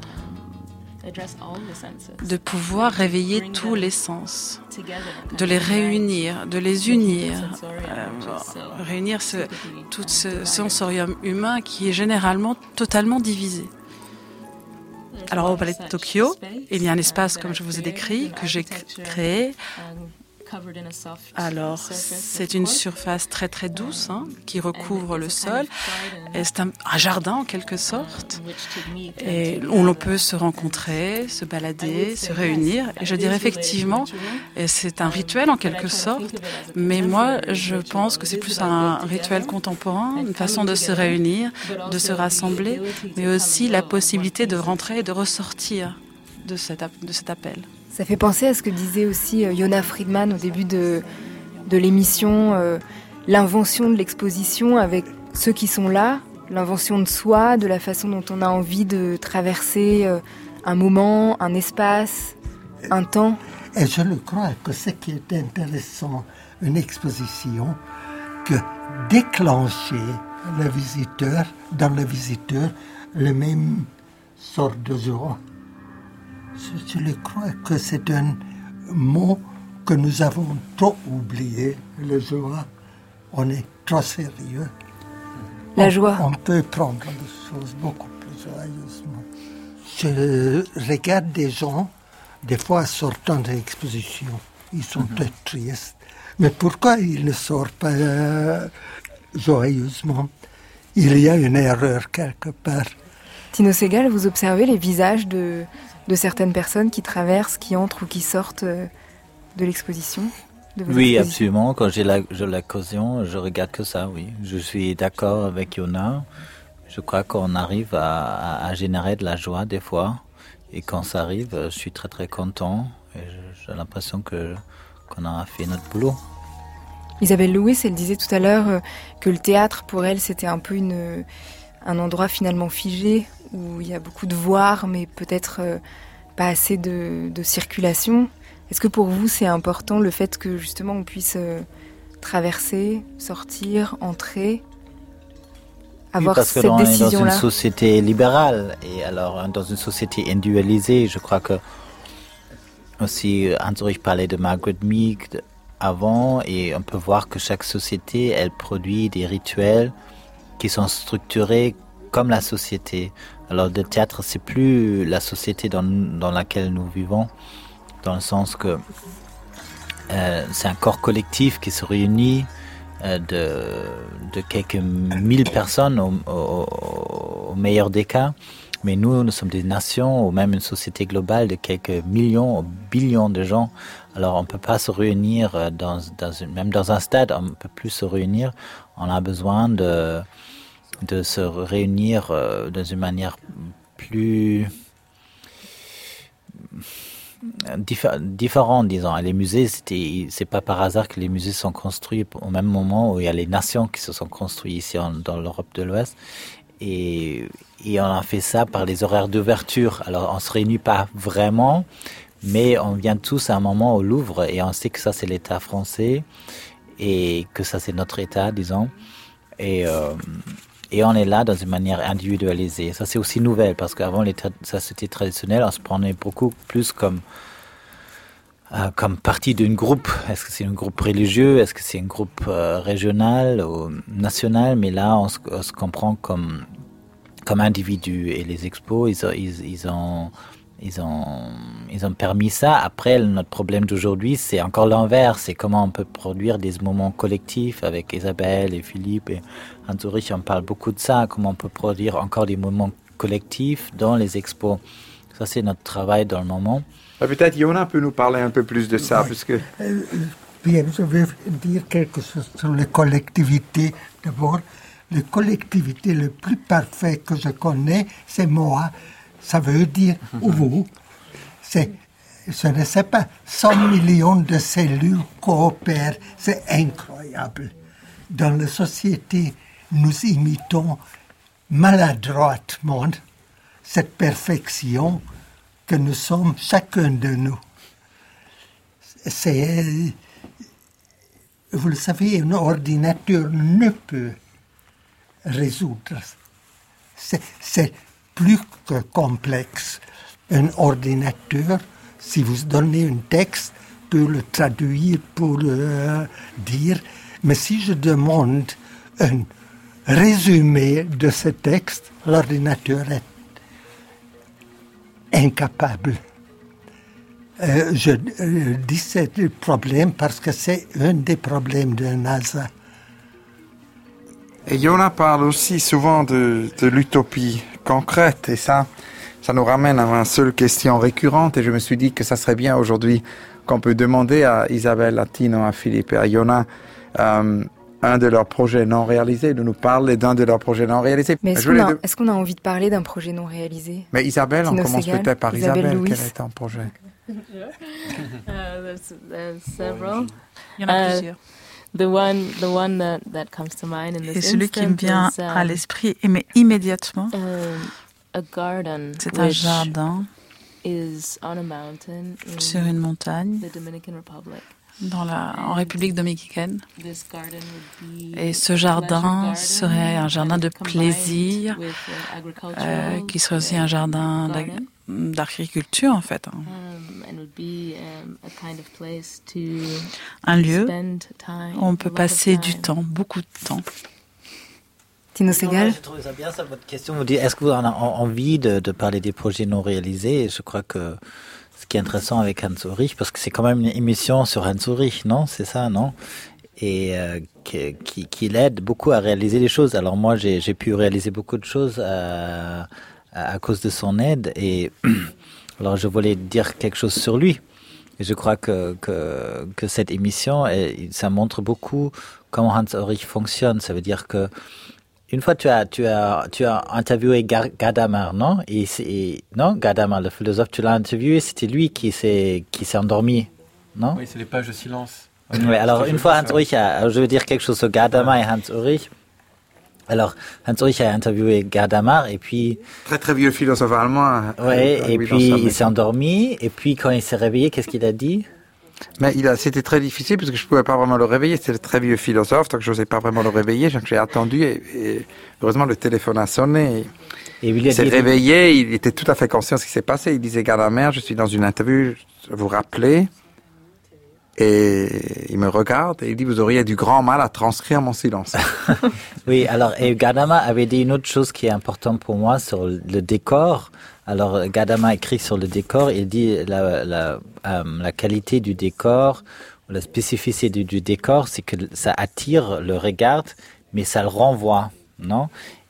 S7: de pouvoir réveiller tous les sens, de les réunir, de les unir, euh, réunir ce, tout ce sensorium humain qui est généralement totalement divisé. Alors au Palais de Tokyo, il y a un espace, comme je vous ai décrit, que j'ai créé. Alors, c'est une surface très très douce hein, qui recouvre le sol. Et c'est un, un jardin en quelque sorte, et où l'on peut se rencontrer, se balader, se réunir. Et je dirais effectivement, et c'est un rituel en quelque sorte, mais moi je pense que c'est plus un rituel contemporain, une façon de se réunir, de se rassembler, mais aussi la possibilité de rentrer et de ressortir de cet, de cet appel.
S2: Ça fait penser à ce que disait aussi Yona Friedman au début de, de l'émission, euh, l'invention de l'exposition avec ceux qui sont là, l'invention de soi, de la façon dont on a envie de traverser euh, un moment, un espace, un temps.
S5: Et je le crois que ce qui est intéressant, une exposition, que déclencher le visiteur, dans le visiteur, le même sort de joie. Je, je crois que c'est un mot que nous avons trop oublié, la joie. On est trop sérieux.
S2: La
S5: on,
S2: joie.
S5: On peut prendre les choses beaucoup plus joyeusement. Je regarde des gens, des fois sortant de l'exposition, ils sont mm-hmm. très tristes. Mais pourquoi ils ne sortent pas euh, joyeusement? Il y a une erreur quelque part.
S2: Tino Segal, vous observez les visages de, de certaines personnes qui traversent, qui entrent ou qui sortent de l'exposition? De
S3: oui, absolument. Quand j'ai, la, j'ai l'occasion, je regarde que ça, oui. Je suis d'accord avec Yona. Je crois qu'on arrive à, à, à générer de la joie des fois. Et quand ça arrive, je suis très très content. Et j'ai l'impression que, qu'on a fait notre boulot.
S2: Isabelle Lewis, elle disait tout à l'heure que le théâtre, pour elle, c'était un peu une, un endroit finalement figé, où il y a beaucoup de voir, mais peut-être pas assez de, de circulation. Est-ce que pour vous, c'est important le fait que justement on puisse traverser, sortir, entrer, avoir
S3: oui, parce
S2: cette
S3: que
S2: décision-là?
S3: Parce qu'on est dans une société libérale, et alors dans une société individualisée, je crois que aussi Hans-Ulrich parlait de Margaret Mead avant, et on peut voir que chaque société, elle produit des rituels qui sont structurés comme la société. Alors le théâtre, c'est plus la société dans, dans laquelle nous vivons, dans le sens que euh, c'est un corps collectif qui se réunit euh, de, de quelques mille personnes au, au, au meilleur des cas. Mais nous, nous sommes des nations, ou même une société globale de quelques millions, billions de gens. Alors on ne peut pas se réunir, dans, dans une, même dans un stade, on ne peut plus se réunir. On a besoin de, de se réunir euh, dans une manière plus diffé- différente, disons. Et les musées, c'était, c'est pas par hasard que les musées sont construits au même moment où il y a les nations qui se sont construites ici en, dans l'Europe de l'Ouest. Et, et on a fait ça par les horaires d'ouverture. Alors on ne se réunit pas vraiment, mais on vient tous à un moment au Louvre et on sait que ça c'est l'État français et que ça c'est notre État, disons. Et, euh, et on est là dans une manière individualisée. Ça c'est aussi nouvelle parce qu'avant les tra- sociétés traditionnelles, on se prenait beaucoup plus comme euh, comme partie d'un groupe. Est-ce que c'est un groupe religieux? Est-ce que c'est un groupe euh, régional ou national? Mais là, on se, on se comprend comme comme individu. Et les expos, ils, ils, ils ont ils ont ils ont permis ça. Après, notre problème d'aujourd'hui, c'est encore l'envers. C'est comment on peut produire des moments collectifs avec Isabelle et Philippe et Hans-Ulrich. On parle beaucoup de ça. Comment on peut produire encore des moments collectifs dans les expos. Ça, c'est notre travail dans le moment.
S1: Peut-être Yona peut nous parler un peu plus de ça,
S5: oui.
S1: puisque...
S5: Euh, bien, je vais dire quelque chose sur les collectivités. D'abord, les collectivités le plus parfait que je connais, c'est moi. Ça veut dire vous. C'est, je ne sais pas, cent millions de cellules coopèrent. C'est incroyable. Dans la société, nous imitons maladroitement cette perfection que nous sommes chacun de nous. C'est, vous le savez, un ordinateur ne peut résoudre. C'est, c'est plus que complexe. Un ordinateur, si vous donnez un texte, peut le traduire pour le dire. Mais si je demande un résumé de ce texte, l'ordinateur est incapable. Euh, je euh, dis c'est le problème parce que c'est un des problèmes de NASA.
S1: Et Yona parle aussi souvent de, de l'utopie concrète et ça, ça nous ramène à une seule question récurrente et je me suis dit que ça serait bien aujourd'hui qu'on peut demander à Isabelle, à Tino, à Philippe et à Yona euh, un de leurs projets non réalisés, de nous parler d'un de leurs projets non réalisés.
S2: Mais est-ce, qu'on a, de... est-ce qu'on a envie de parler d'un projet non réalisé?
S1: Mais Isabelle, Tino on commence Segal, peut-être par Isabelle. Isabelle Quel est ton projet?
S15: uh, there's, there's several.
S7: Il y en a
S15: uh,
S7: plusieurs.
S15: The one, the one that, that comes to mind in this
S7: Et celui qui me vient
S15: is, um,
S7: à l'esprit mais immédiatement,
S15: um, a garden
S7: c'est un jardin
S15: is on a mountain in
S7: sur une montagne
S15: the Dominican Republic.
S7: dans la, en République dominicaine. Et ce jardin serait un jardin de plaisir, euh, qui serait aussi un jardin d'agriculture en fait. Un lieu où on peut passer du temps, beaucoup de temps.
S2: Tino Segal.
S3: Je trouvais ça bien, ça, votre question. Vous dites, est-ce que vous avez envie de, de parler des projets non réalisés? Et je crois que ce qui est intéressant avec Hans Ulrich, parce que c'est quand même une émission sur Hans Ulrich, non? C'est ça, non? Et euh, qui, qui, qui l'aide beaucoup à réaliser les choses. Alors moi, j'ai, j'ai pu réaliser beaucoup de choses à, à, à cause de son aide. Et alors je voulais dire quelque chose sur lui. Et je crois que, que, que cette émission, ça montre beaucoup comment Hans Ulrich fonctionne. Ça veut dire que une fois, tu as, tu as, tu as interviewé Gadamer, non? Et, et non, Gadamer, le philosophe, tu l'as interviewé, c'était lui qui s'est, qui s'est endormi, non?
S4: Oui, c'est les pages de silence.
S3: Oui, alors une fois, Hans Ulrich a, je veux dire quelque chose sur Gadamer et Hans Ulrich. Alors, Hans Ulrich a interviewé Gadamer et puis...
S1: Très très vieux philosophe allemand.
S3: Oui, et puis il s'est endormi, et puis quand il s'est réveillé, qu'est-ce qu'il a dit?
S1: Mais il a, c'était très difficile parce que je pouvais pas vraiment le réveiller. C'était un très vieux philosophe, donc je n'osais pas vraiment le réveiller. Donc j'ai attendu et, et heureusement le téléphone a sonné. Et, et il, il s'est dit... réveillé. Il était tout à fait conscient de ce qui s'est passé. Il disait: Gadamer, je suis dans une interview, vous vous rappelez? Et il me regarde et il dit: vous auriez du grand mal à transcrire mon silence.
S3: Oui, alors et Gadamer avait dit une autre chose qui est importante pour moi sur le décor. Alors, Gadamer écrit sur le décor, il dit la, la, euh, la qualité du décor, la spécificité du, du décor, c'est que ça attire le regard, mais ça le renvoie, non?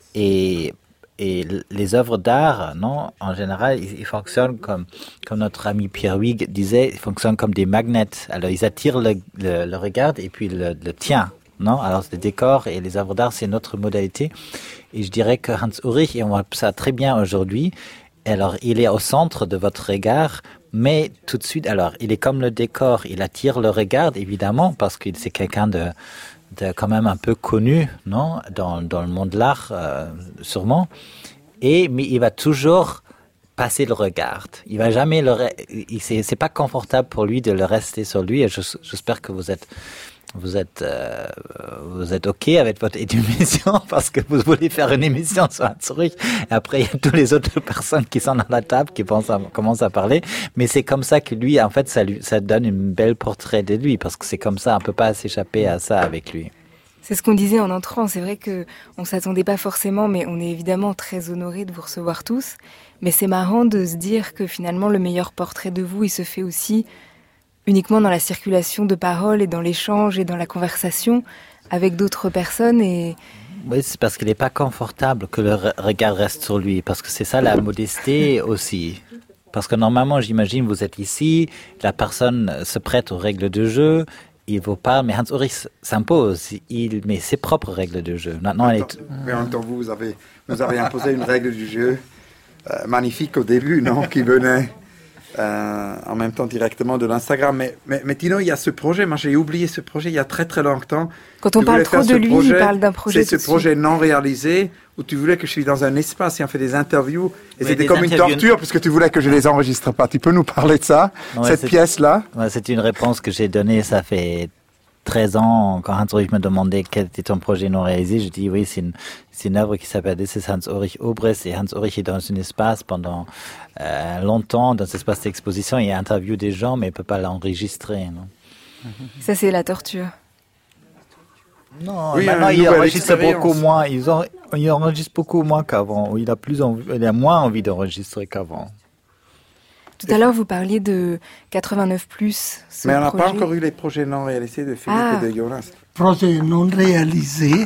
S3: Et, et les œuvres d'art, non? En général, ils, ils fonctionnent comme, comme notre ami Pierre Huyghe disait, ils fonctionnent comme des magnets. Alors, ils attirent le, le, le regard et puis le, le tient, non? Alors, le décor et les œuvres d'art, c'est notre modalité. Et je dirais que Hans Ulrich, et on voit ça très bien aujourd'hui, alors, il est au centre de votre regard, mais tout de suite, alors, il est comme le décor, il attire le regard, évidemment, parce que c'est quelqu'un de, de quand même un peu connu, non, dans, dans le monde de l'art, euh, sûrement. Et, mais il va toujours passer le regard. Il va jamais le, il, c'est, c'est pas confortable pour lui de le rester sur lui, et je, j'espère que vous êtes, Vous êtes, euh, vous êtes OK avec votre émission parce que vous voulez faire une émission sur Hans Ulrich. Et après, il y a toutes les autres personnes qui sont à la table, qui pensent à, commencent à parler. Mais c'est comme ça que lui, en fait, ça lui, ça donne une belle portrait de lui parce que c'est comme ça, on peut pas s'échapper à ça avec lui.
S2: C'est ce qu'on disait en entrant. C'est vrai que on s'attendait pas forcément, mais on est évidemment très honorés de vous recevoir tous. Mais c'est marrant de se dire que finalement, le meilleur portrait de vous, il se fait aussi uniquement dans la circulation de paroles et dans l'échange et dans la conversation avec d'autres personnes. Et...
S3: Oui, c'est parce qu'il n'est pas confortable que le regard reste sur lui, parce que c'est ça la modestie aussi. Parce que normalement, j'imagine, vous êtes ici, la personne se prête aux règles de jeu, il vous parle, mais Hans Ulrich s'impose, il met ses propres règles de jeu. Maintenant,
S1: en
S3: elle
S1: est... Mais en même temps, vous, vous avez, vous avez imposé une règle du jeu euh, magnifique au début, non, qui venait... Euh, en même temps directement de l'Instagram. Mais, mais, mais Tino, il y a ce projet, moi j'ai oublié ce projet il y a très très longtemps.
S2: Quand on parle trop de lui, projet, il parle d'un projet.
S1: C'est ce projet non réalisé où tu voulais que je suis dans un espace et on fait des interviews. Et
S3: oui,
S1: c'était comme interviews... une torture parce que tu voulais que je les enregistre pas. Tu peux nous parler de ça, ouais, cette pièce-là?
S3: Ouais, c'est une réponse que j'ai donnée, ça fait treize ans, quand Hans Ulrich me demandait quel était ton projet non réalisé, je dis oui, c'est une, c'est une œuvre qui s'appelle This is Hans Ulrich Obrist, et Hans Ulrich est dans un espace pendant euh, longtemps, dans cet espace d'exposition, il interviewe des gens, mais il ne peut pas l'enregistrer. Non.
S2: Ça, c'est la torture.
S3: Non, oui, maintenant il enregistre beaucoup moins, ils ont, il enregistre beaucoup moins qu'avant, il a, plus envie, il a moins envie d'enregistrer qu'avant.
S2: Tout à l'heure, vous parliez de quatre-vingt-neuf plus.
S1: Mais on n'a
S2: projet.
S1: pas encore eu les projets non réalisés de Philippe ah. et de Jonas.
S5: Projet non réalisé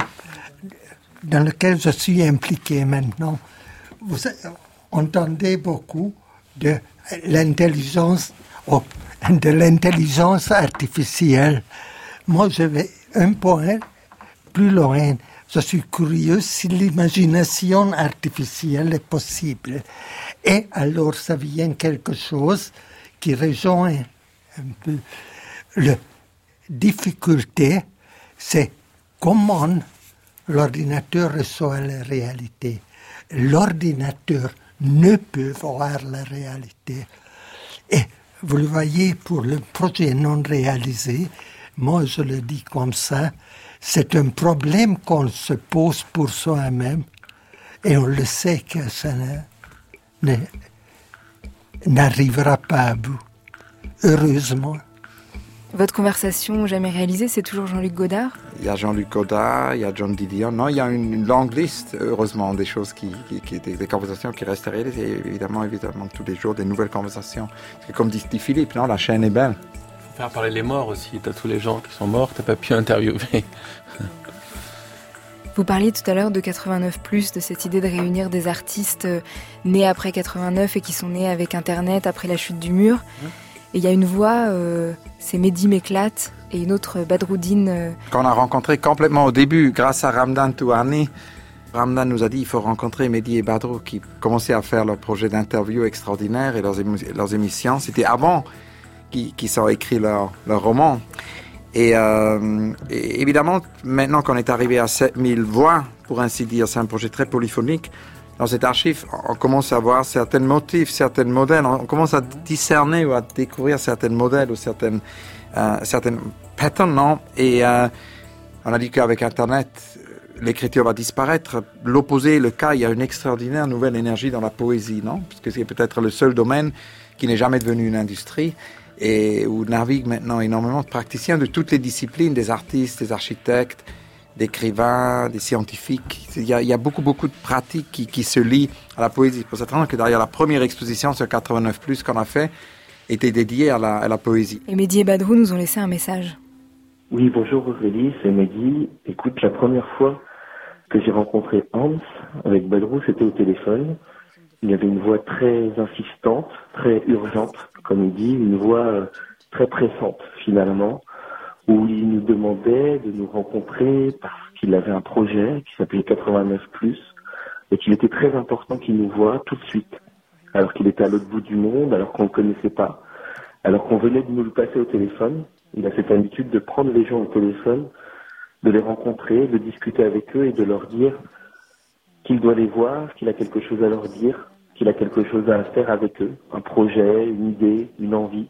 S5: dans lequel je suis impliqué maintenant. Vous entendez beaucoup de l'intelligence, oh, de l'intelligence artificielle. Moi, je vais un point plus loin. Je suis curieux si l'imagination artificielle est possible. Et alors, ça vient quelque chose qui rejoint un peu la difficulté, c'est comment l'ordinateur reçoit la réalité. L'ordinateur ne peut voir la réalité. Et Vous le voyez, pour le projet non réalisé, moi je le dis comme ça, c'est un problème qu'on se pose pour soi-même et on le sait que ça ne, ne, n'arrivera pas à bout, heureusement.
S2: Votre conversation jamais réalisée, c'est toujours Jean-Luc Godard?
S1: Il y a Jean-Luc Godard, il y a John Didion. Non, il y a une, une longue liste, heureusement, des choses qui, qui, qui des, des conversations qui restent réalisées. Et évidemment, évidemment, tous les jours, des nouvelles conversations. Parce que comme dit, dit Philippe, non, la chaîne est belle.
S4: Faut faire parler les morts aussi. T'as tous les gens qui sont morts, t'as pas pu interviewer.
S2: Vous parliez tout à l'heure de quatre-vingt-neuf plus, de cette idée de réunir des artistes nés après quatre-vingt-neuf et qui sont nés avec Internet, après la chute du mur. Mmh. Et il y a une voix, euh, c'est Mehdi m'éclate, et une autre, Badroudine. Euh...
S1: Qu'on a rencontré complètement au début, grâce à Ramdan Touani. Ramdan nous a dit qu'il faut rencontrer Mehdi et Badrou, qui commençaient à faire leur projet d'interview extraordinaire et leurs, émo- leurs émissions. C'était avant qu'ils, qu'ils ont écrit leur, leur roman. Et, euh, et évidemment, maintenant qu'on est arrivé à sept mille voix, pour ainsi dire, c'est un projet très polyphonique. Dans cet archive, on commence à voir certains motifs, certains modèles. On commence à discerner ou à découvrir certains modèles ou certaines, euh, certaines patterns, non? Et euh, on a dit qu'avec Internet, l'écriture va disparaître. L'opposé, le cas, il y a une extraordinaire nouvelle énergie dans la poésie, non? Parce que c'est peut-être le seul domaine qui n'est jamais devenu une industrie et où naviguent maintenant énormément de praticiens de toutes les disciplines, des artistes, des architectes, d'écrivains, des scientifiques. Il y a, il y a beaucoup, beaucoup de pratiques qui, qui se lient à la poésie. Pour cette raison que derrière la première exposition sur quatre-vingt-neuf plus qu'on a fait était dédiée à la, à la poésie.
S2: Et Mehdi et Badrou nous ont laissé un message.
S16: Oui, bonjour Aurélie, c'est Mehdi. Écoute, la première fois que j'ai rencontré Hans avec Badrou, c'était au téléphone. Il y avait une voix très insistante, très urgente, comme il dit, une voix très pressante finalement, où il nous demandait de nous rencontrer parce qu'il avait un projet qui s'appelait quatre-vingt-neuf plus et qu'il était très important qu'il nous voie tout de suite, alors qu'il était à l'autre bout du monde, alors qu'on ne le connaissait pas, alors qu'on venait de nous le passer au téléphone. Il a cette habitude de prendre les gens au téléphone, de les rencontrer, de discuter avec eux et de leur dire qu'il doit les voir, qu'il a quelque chose à leur dire, qu'il a quelque chose à faire avec eux, un projet, une idée, une envie.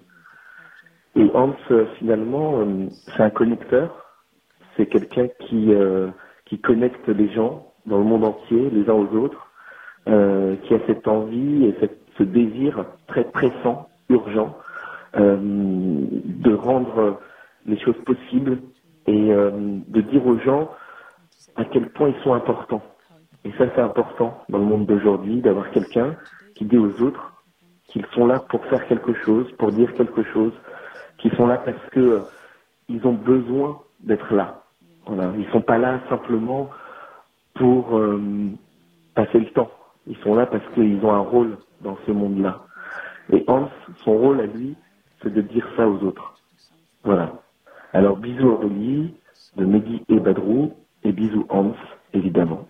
S16: Et Hans, finalement, euh, c'est un connecteur. C'est quelqu'un qui euh, qui connecte les gens dans le monde entier, les uns aux autres, euh, qui a cette envie et cette, ce désir très pressant, urgent, euh, de rendre les choses possibles et euh, de dire aux gens à quel point ils sont importants. Et ça, c'est important dans le monde d'aujourd'hui, d'avoir quelqu'un qui dit aux autres qu'ils sont là pour faire quelque chose, pour dire quelque chose, qui sont là parce que euh, ils ont besoin d'être là. Voilà. Ils sont pas là simplement pour euh, passer le temps. Ils sont là parce qu'ils ont un rôle dans ce monde-là. Et Hans, son rôle à lui, c'est de dire ça aux autres. Voilà. Alors bisous Aurélie, de Mehdi et Badrou, et bisous Hans, évidemment.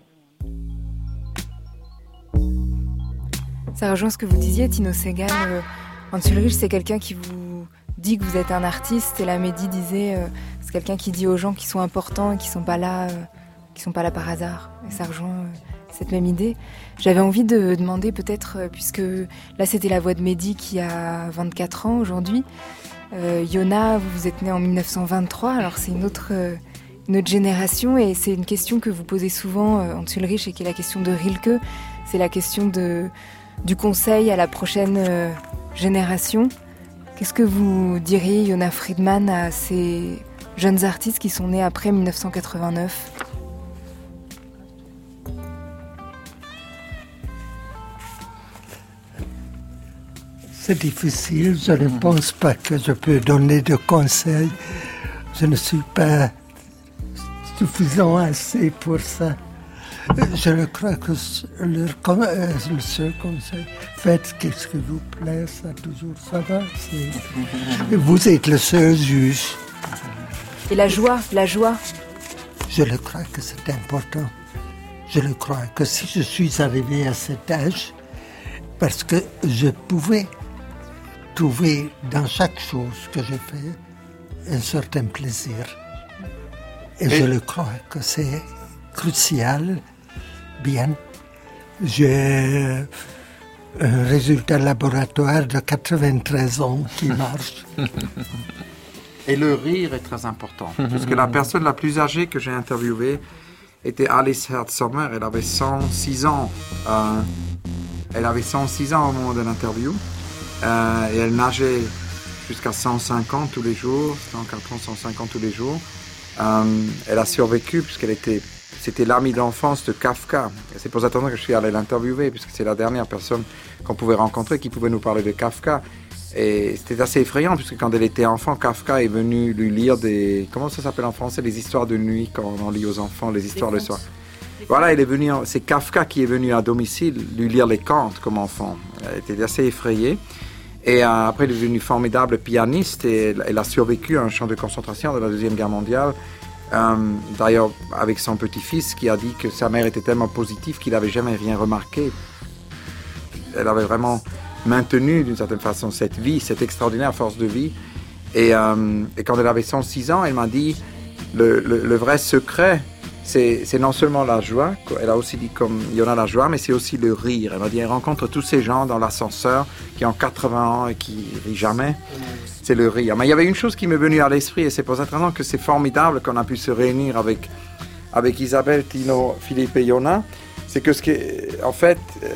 S2: Ça rejoint ce que vous disiez, Tino Segal. Euh, Hans Ulrich, c'est quelqu'un qui vous dit que vous êtes un artiste, et la Mehdi disait, euh, c'est quelqu'un qui dit aux gens qui sont importants et qui sont pas là, euh, qui sont pas là par hasard. Et ça rejoint euh, cette même idée. J'avais envie de demander peut-être, euh, puisque là c'était la voix de Mehdi qui a vingt-quatre ans aujourd'hui. Euh, Yona, vous, vous êtes né en mille neuf cent vingt-trois, alors c'est une autre, euh, une autre génération, et c'est une question que vous posez souvent, euh, Hans Ulrich, et qui est la question de Rilke. C'est la question de, du conseil à la prochaine euh, génération. Qu'est-ce que vous diriez, Yona Friedman, à ces jeunes artistes qui sont nés après mille neuf cent quatre-vingt-neuf ?
S5: C'est difficile, je ne pense pas que je peux donner de conseils. Je ne suis pas suffisant assez pour ça. Je crois que le, le seul conseil, faites ce qui vous plaît, ça toujours ça va. C'est... Vous êtes le seul juge.
S2: Et la joie, la joie.
S5: Je le crois que c'est important. Je le crois que si je suis arrivé à cet âge, parce que je pouvais trouver dans chaque chose que je fais un certain plaisir. Et, Et je le crois que c'est crucial. Bien, je, un résultat laboratoire de quatre-vingt-treize ans qui marche.
S1: Et le rire est très important. Parce que la personne la plus âgée que j'ai interviewée était Alice Herz-Sommer. Elle avait cent six ans. Euh, elle avait cent six ans au moment de l'interview. Euh, et elle nageait jusqu'à cent cinquante tous les jours, cent quatre ans, cent cinquante tous les jours. Euh, elle a survécu puisqu'elle était, c'était l'amie d'enfance de Kafka. Et c'est pour cette raison que je suis allé l'interviewer, puisque c'est la dernière personne qu'on pouvait rencontrer qui pouvait nous parler de Kafka. Et c'était assez effrayant, puisque quand elle était enfant, Kafka est venu lui lire des... Comment ça s'appelle en français? Les histoires de nuit, quand on lit aux enfants, les histoires le soir. Voilà, il est venu, c'est Kafka qui est venu à domicile lui lire les contes comme enfant. Elle était assez effrayée. Et euh, après, elle est devenue formidable pianiste et elle, elle a survécu à un champ de concentration de la Deuxième Guerre mondiale. Euh, d'ailleurs, avec son petit-fils qui a dit que sa mère était tellement positive qu'il n'avait jamais rien remarqué. Elle avait vraiment maintenu d'une certaine façon cette vie, cette extraordinaire force de vie. Et, euh, et quand elle avait cent six ans, elle m'a dit le, le, le vrai secret, c'est, c'est non seulement la joie, elle a aussi dit comme il y en a la joie, mais c'est aussi le rire. Elle m'a dit elle rencontre tous ces gens dans l'ascenseur qui ont quatre-vingts ans et qui rient jamais. C'est le rire. Mais il y avait une chose qui m'est venue à l'esprit et c'est pour cette raison que c'est formidable qu'on a pu se réunir avec, avec Isabelle, Tino, Philippe et Yona. C'est que ce qui est, en fait, euh,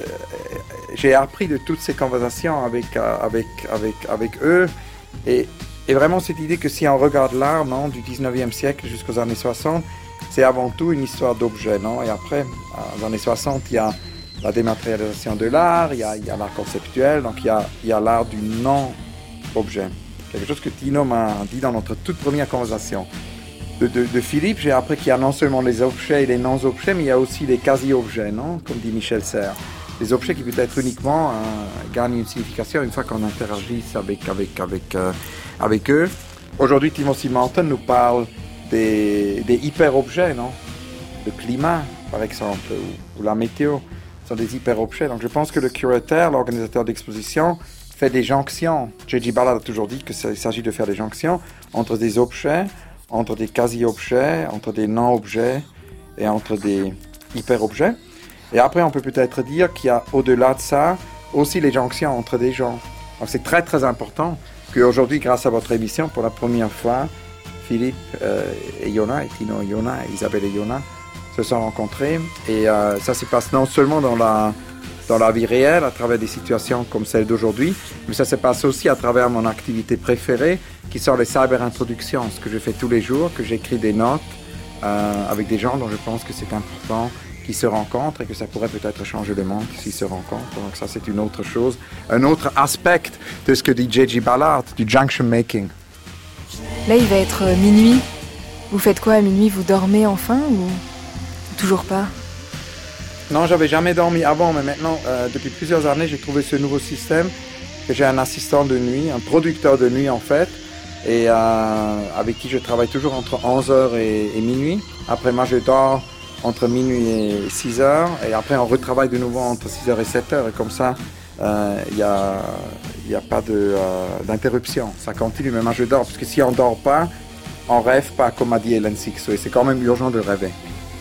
S1: j'ai appris de toutes ces conversations avec, euh, avec, avec, avec eux. Et, et vraiment cette idée que si on regarde l'art, non, du dix-neuvième siècle jusqu'aux années soixante, c'est avant tout une histoire d'objets, non? Et après, dans les années soixante, il y a la dématérialisation de l'art, il y a, il y a l'art conceptuel, donc il y a, il y a l'art du non-objet. Quelque chose que Tino m'a dit dans notre toute première conversation. De, de, de Philippe, j'ai appris qu'il y a non seulement les objets et les non-objets, mais il y a aussi les quasi-objets, non? Comme dit Michel Serres. Les objets qui peut-être uniquement euh, gagnent une signification une fois qu'on interagit avec, avec, avec, euh, avec eux. Aujourd'hui, Timothy Mountain nous parle des, des hyper-objets, non? Le climat, par exemple, ou, ou la météo, sont des hyper-objets. Donc je pense que le curateur, l'organisateur d'exposition, fait des jonctions. J G Ballard a toujours dit qu'il s'agit de faire des jonctions entre des objets, entre des quasi-objets, entre des non-objets et entre des hyper-objets. Et après, on peut peut-être dire qu'il y a au-delà de ça aussi les jonctions entre des gens. Donc c'est très très important qu'aujourd'hui, grâce à votre émission, pour la première fois, Philippe euh, et Yona, et Tino et Yona, et Isabelle et Yona se sont rencontrés. Et euh, ça se passe non seulement dans la, dans la vie réelle, à travers des situations comme celle d'aujourd'hui, mais ça se passe aussi à travers mon activité préférée, qui sont les cyber-introductions, ce que je fais tous les jours, que j'écris des notes euh, avec des gens dont je pense que c'est important qu'ils se rencontrent et que ça pourrait peut-être changer le monde s'ils se rencontrent. Donc ça, c'est une autre chose, un autre aspect de ce que dit J G Ballard, du junction making.
S2: Là, il va être minuit. Vous faites quoi à minuit? Vous dormez enfin ou toujours pas?
S1: Non, j'avais jamais dormi avant, mais maintenant, euh, depuis plusieurs années, j'ai trouvé ce nouveau système que j'ai un assistant de nuit, un producteur de nuit en fait, et euh, avec qui je travaille toujours entre onze heures et, et minuit. Après, moi, je dors entre minuit et six heures, et après, on retravaille de nouveau entre six heures et sept heures, et comme ça, il euh, n'y a, y a pas de, euh, d'interruption. Ça continue, mais moi, je dors, parce que si on ne dort pas, on ne rêve pas, comme a dit Hélène Sixto, et c'est quand même urgent de rêver.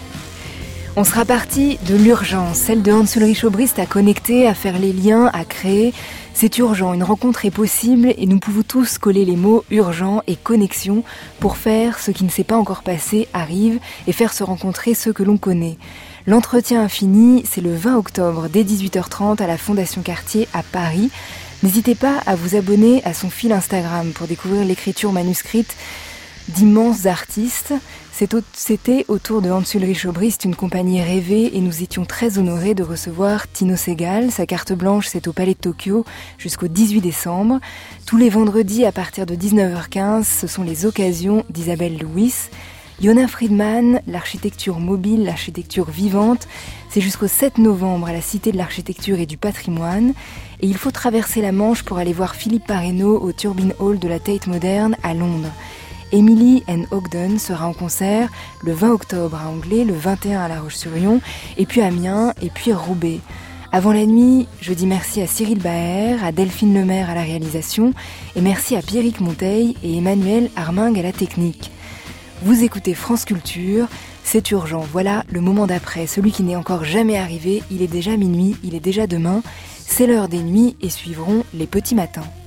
S2: On sera parti de l'urgence, celle de Hans-Ulrich Obrist à connecter, à faire les liens, à créer. C'est urgent, une rencontre est possible et nous pouvons tous coller les mots urgent et connexion pour faire ce qui ne s'est pas encore passé arrive et faire se rencontrer ceux que l'on connaît. L'entretien infini, c'est le vingt octobre dès dix-huit heures trente à la Fondation Cartier à Paris. N'hésitez pas à vous abonner à son fil Instagram pour découvrir l'écriture manuscrite d'immenses artistes. C'était autour de Hans-Ulrich Obrist une compagnie rêvée et nous étions très honorés de recevoir Tino Sehgal. Sa carte blanche, c'est au Palais de Tokyo jusqu'au dix-huit décembre. Tous les vendredis à partir de dix-neuf heures quinze, ce sont les occasions d'Isabelle Lewis. Yona Friedman, l'architecture mobile, l'architecture vivante, c'est jusqu'au sept novembre à la Cité de l'Architecture et du Patrimoine. Et il faut traverser la Manche pour aller voir Philippe Parreno au Turbine Hall de la Tate Modern à Londres. Emily and Ogden sera en concert le vingt octobre à Anglet, le vingt et un à La Roche-sur-Yon, et puis Amiens, et puis Roubaix. Avant la nuit, je dis merci à Cyril Baer, à Delphine Lemaire à la réalisation, et merci à Pierrick Monteil et Emmanuel Armingue à la technique. Vous écoutez France Culture, c'est urgent, voilà le moment d'après, celui qui n'est encore jamais arrivé, il est déjà minuit, il est déjà demain. C'est l'heure des nuits et suivront les petits matins.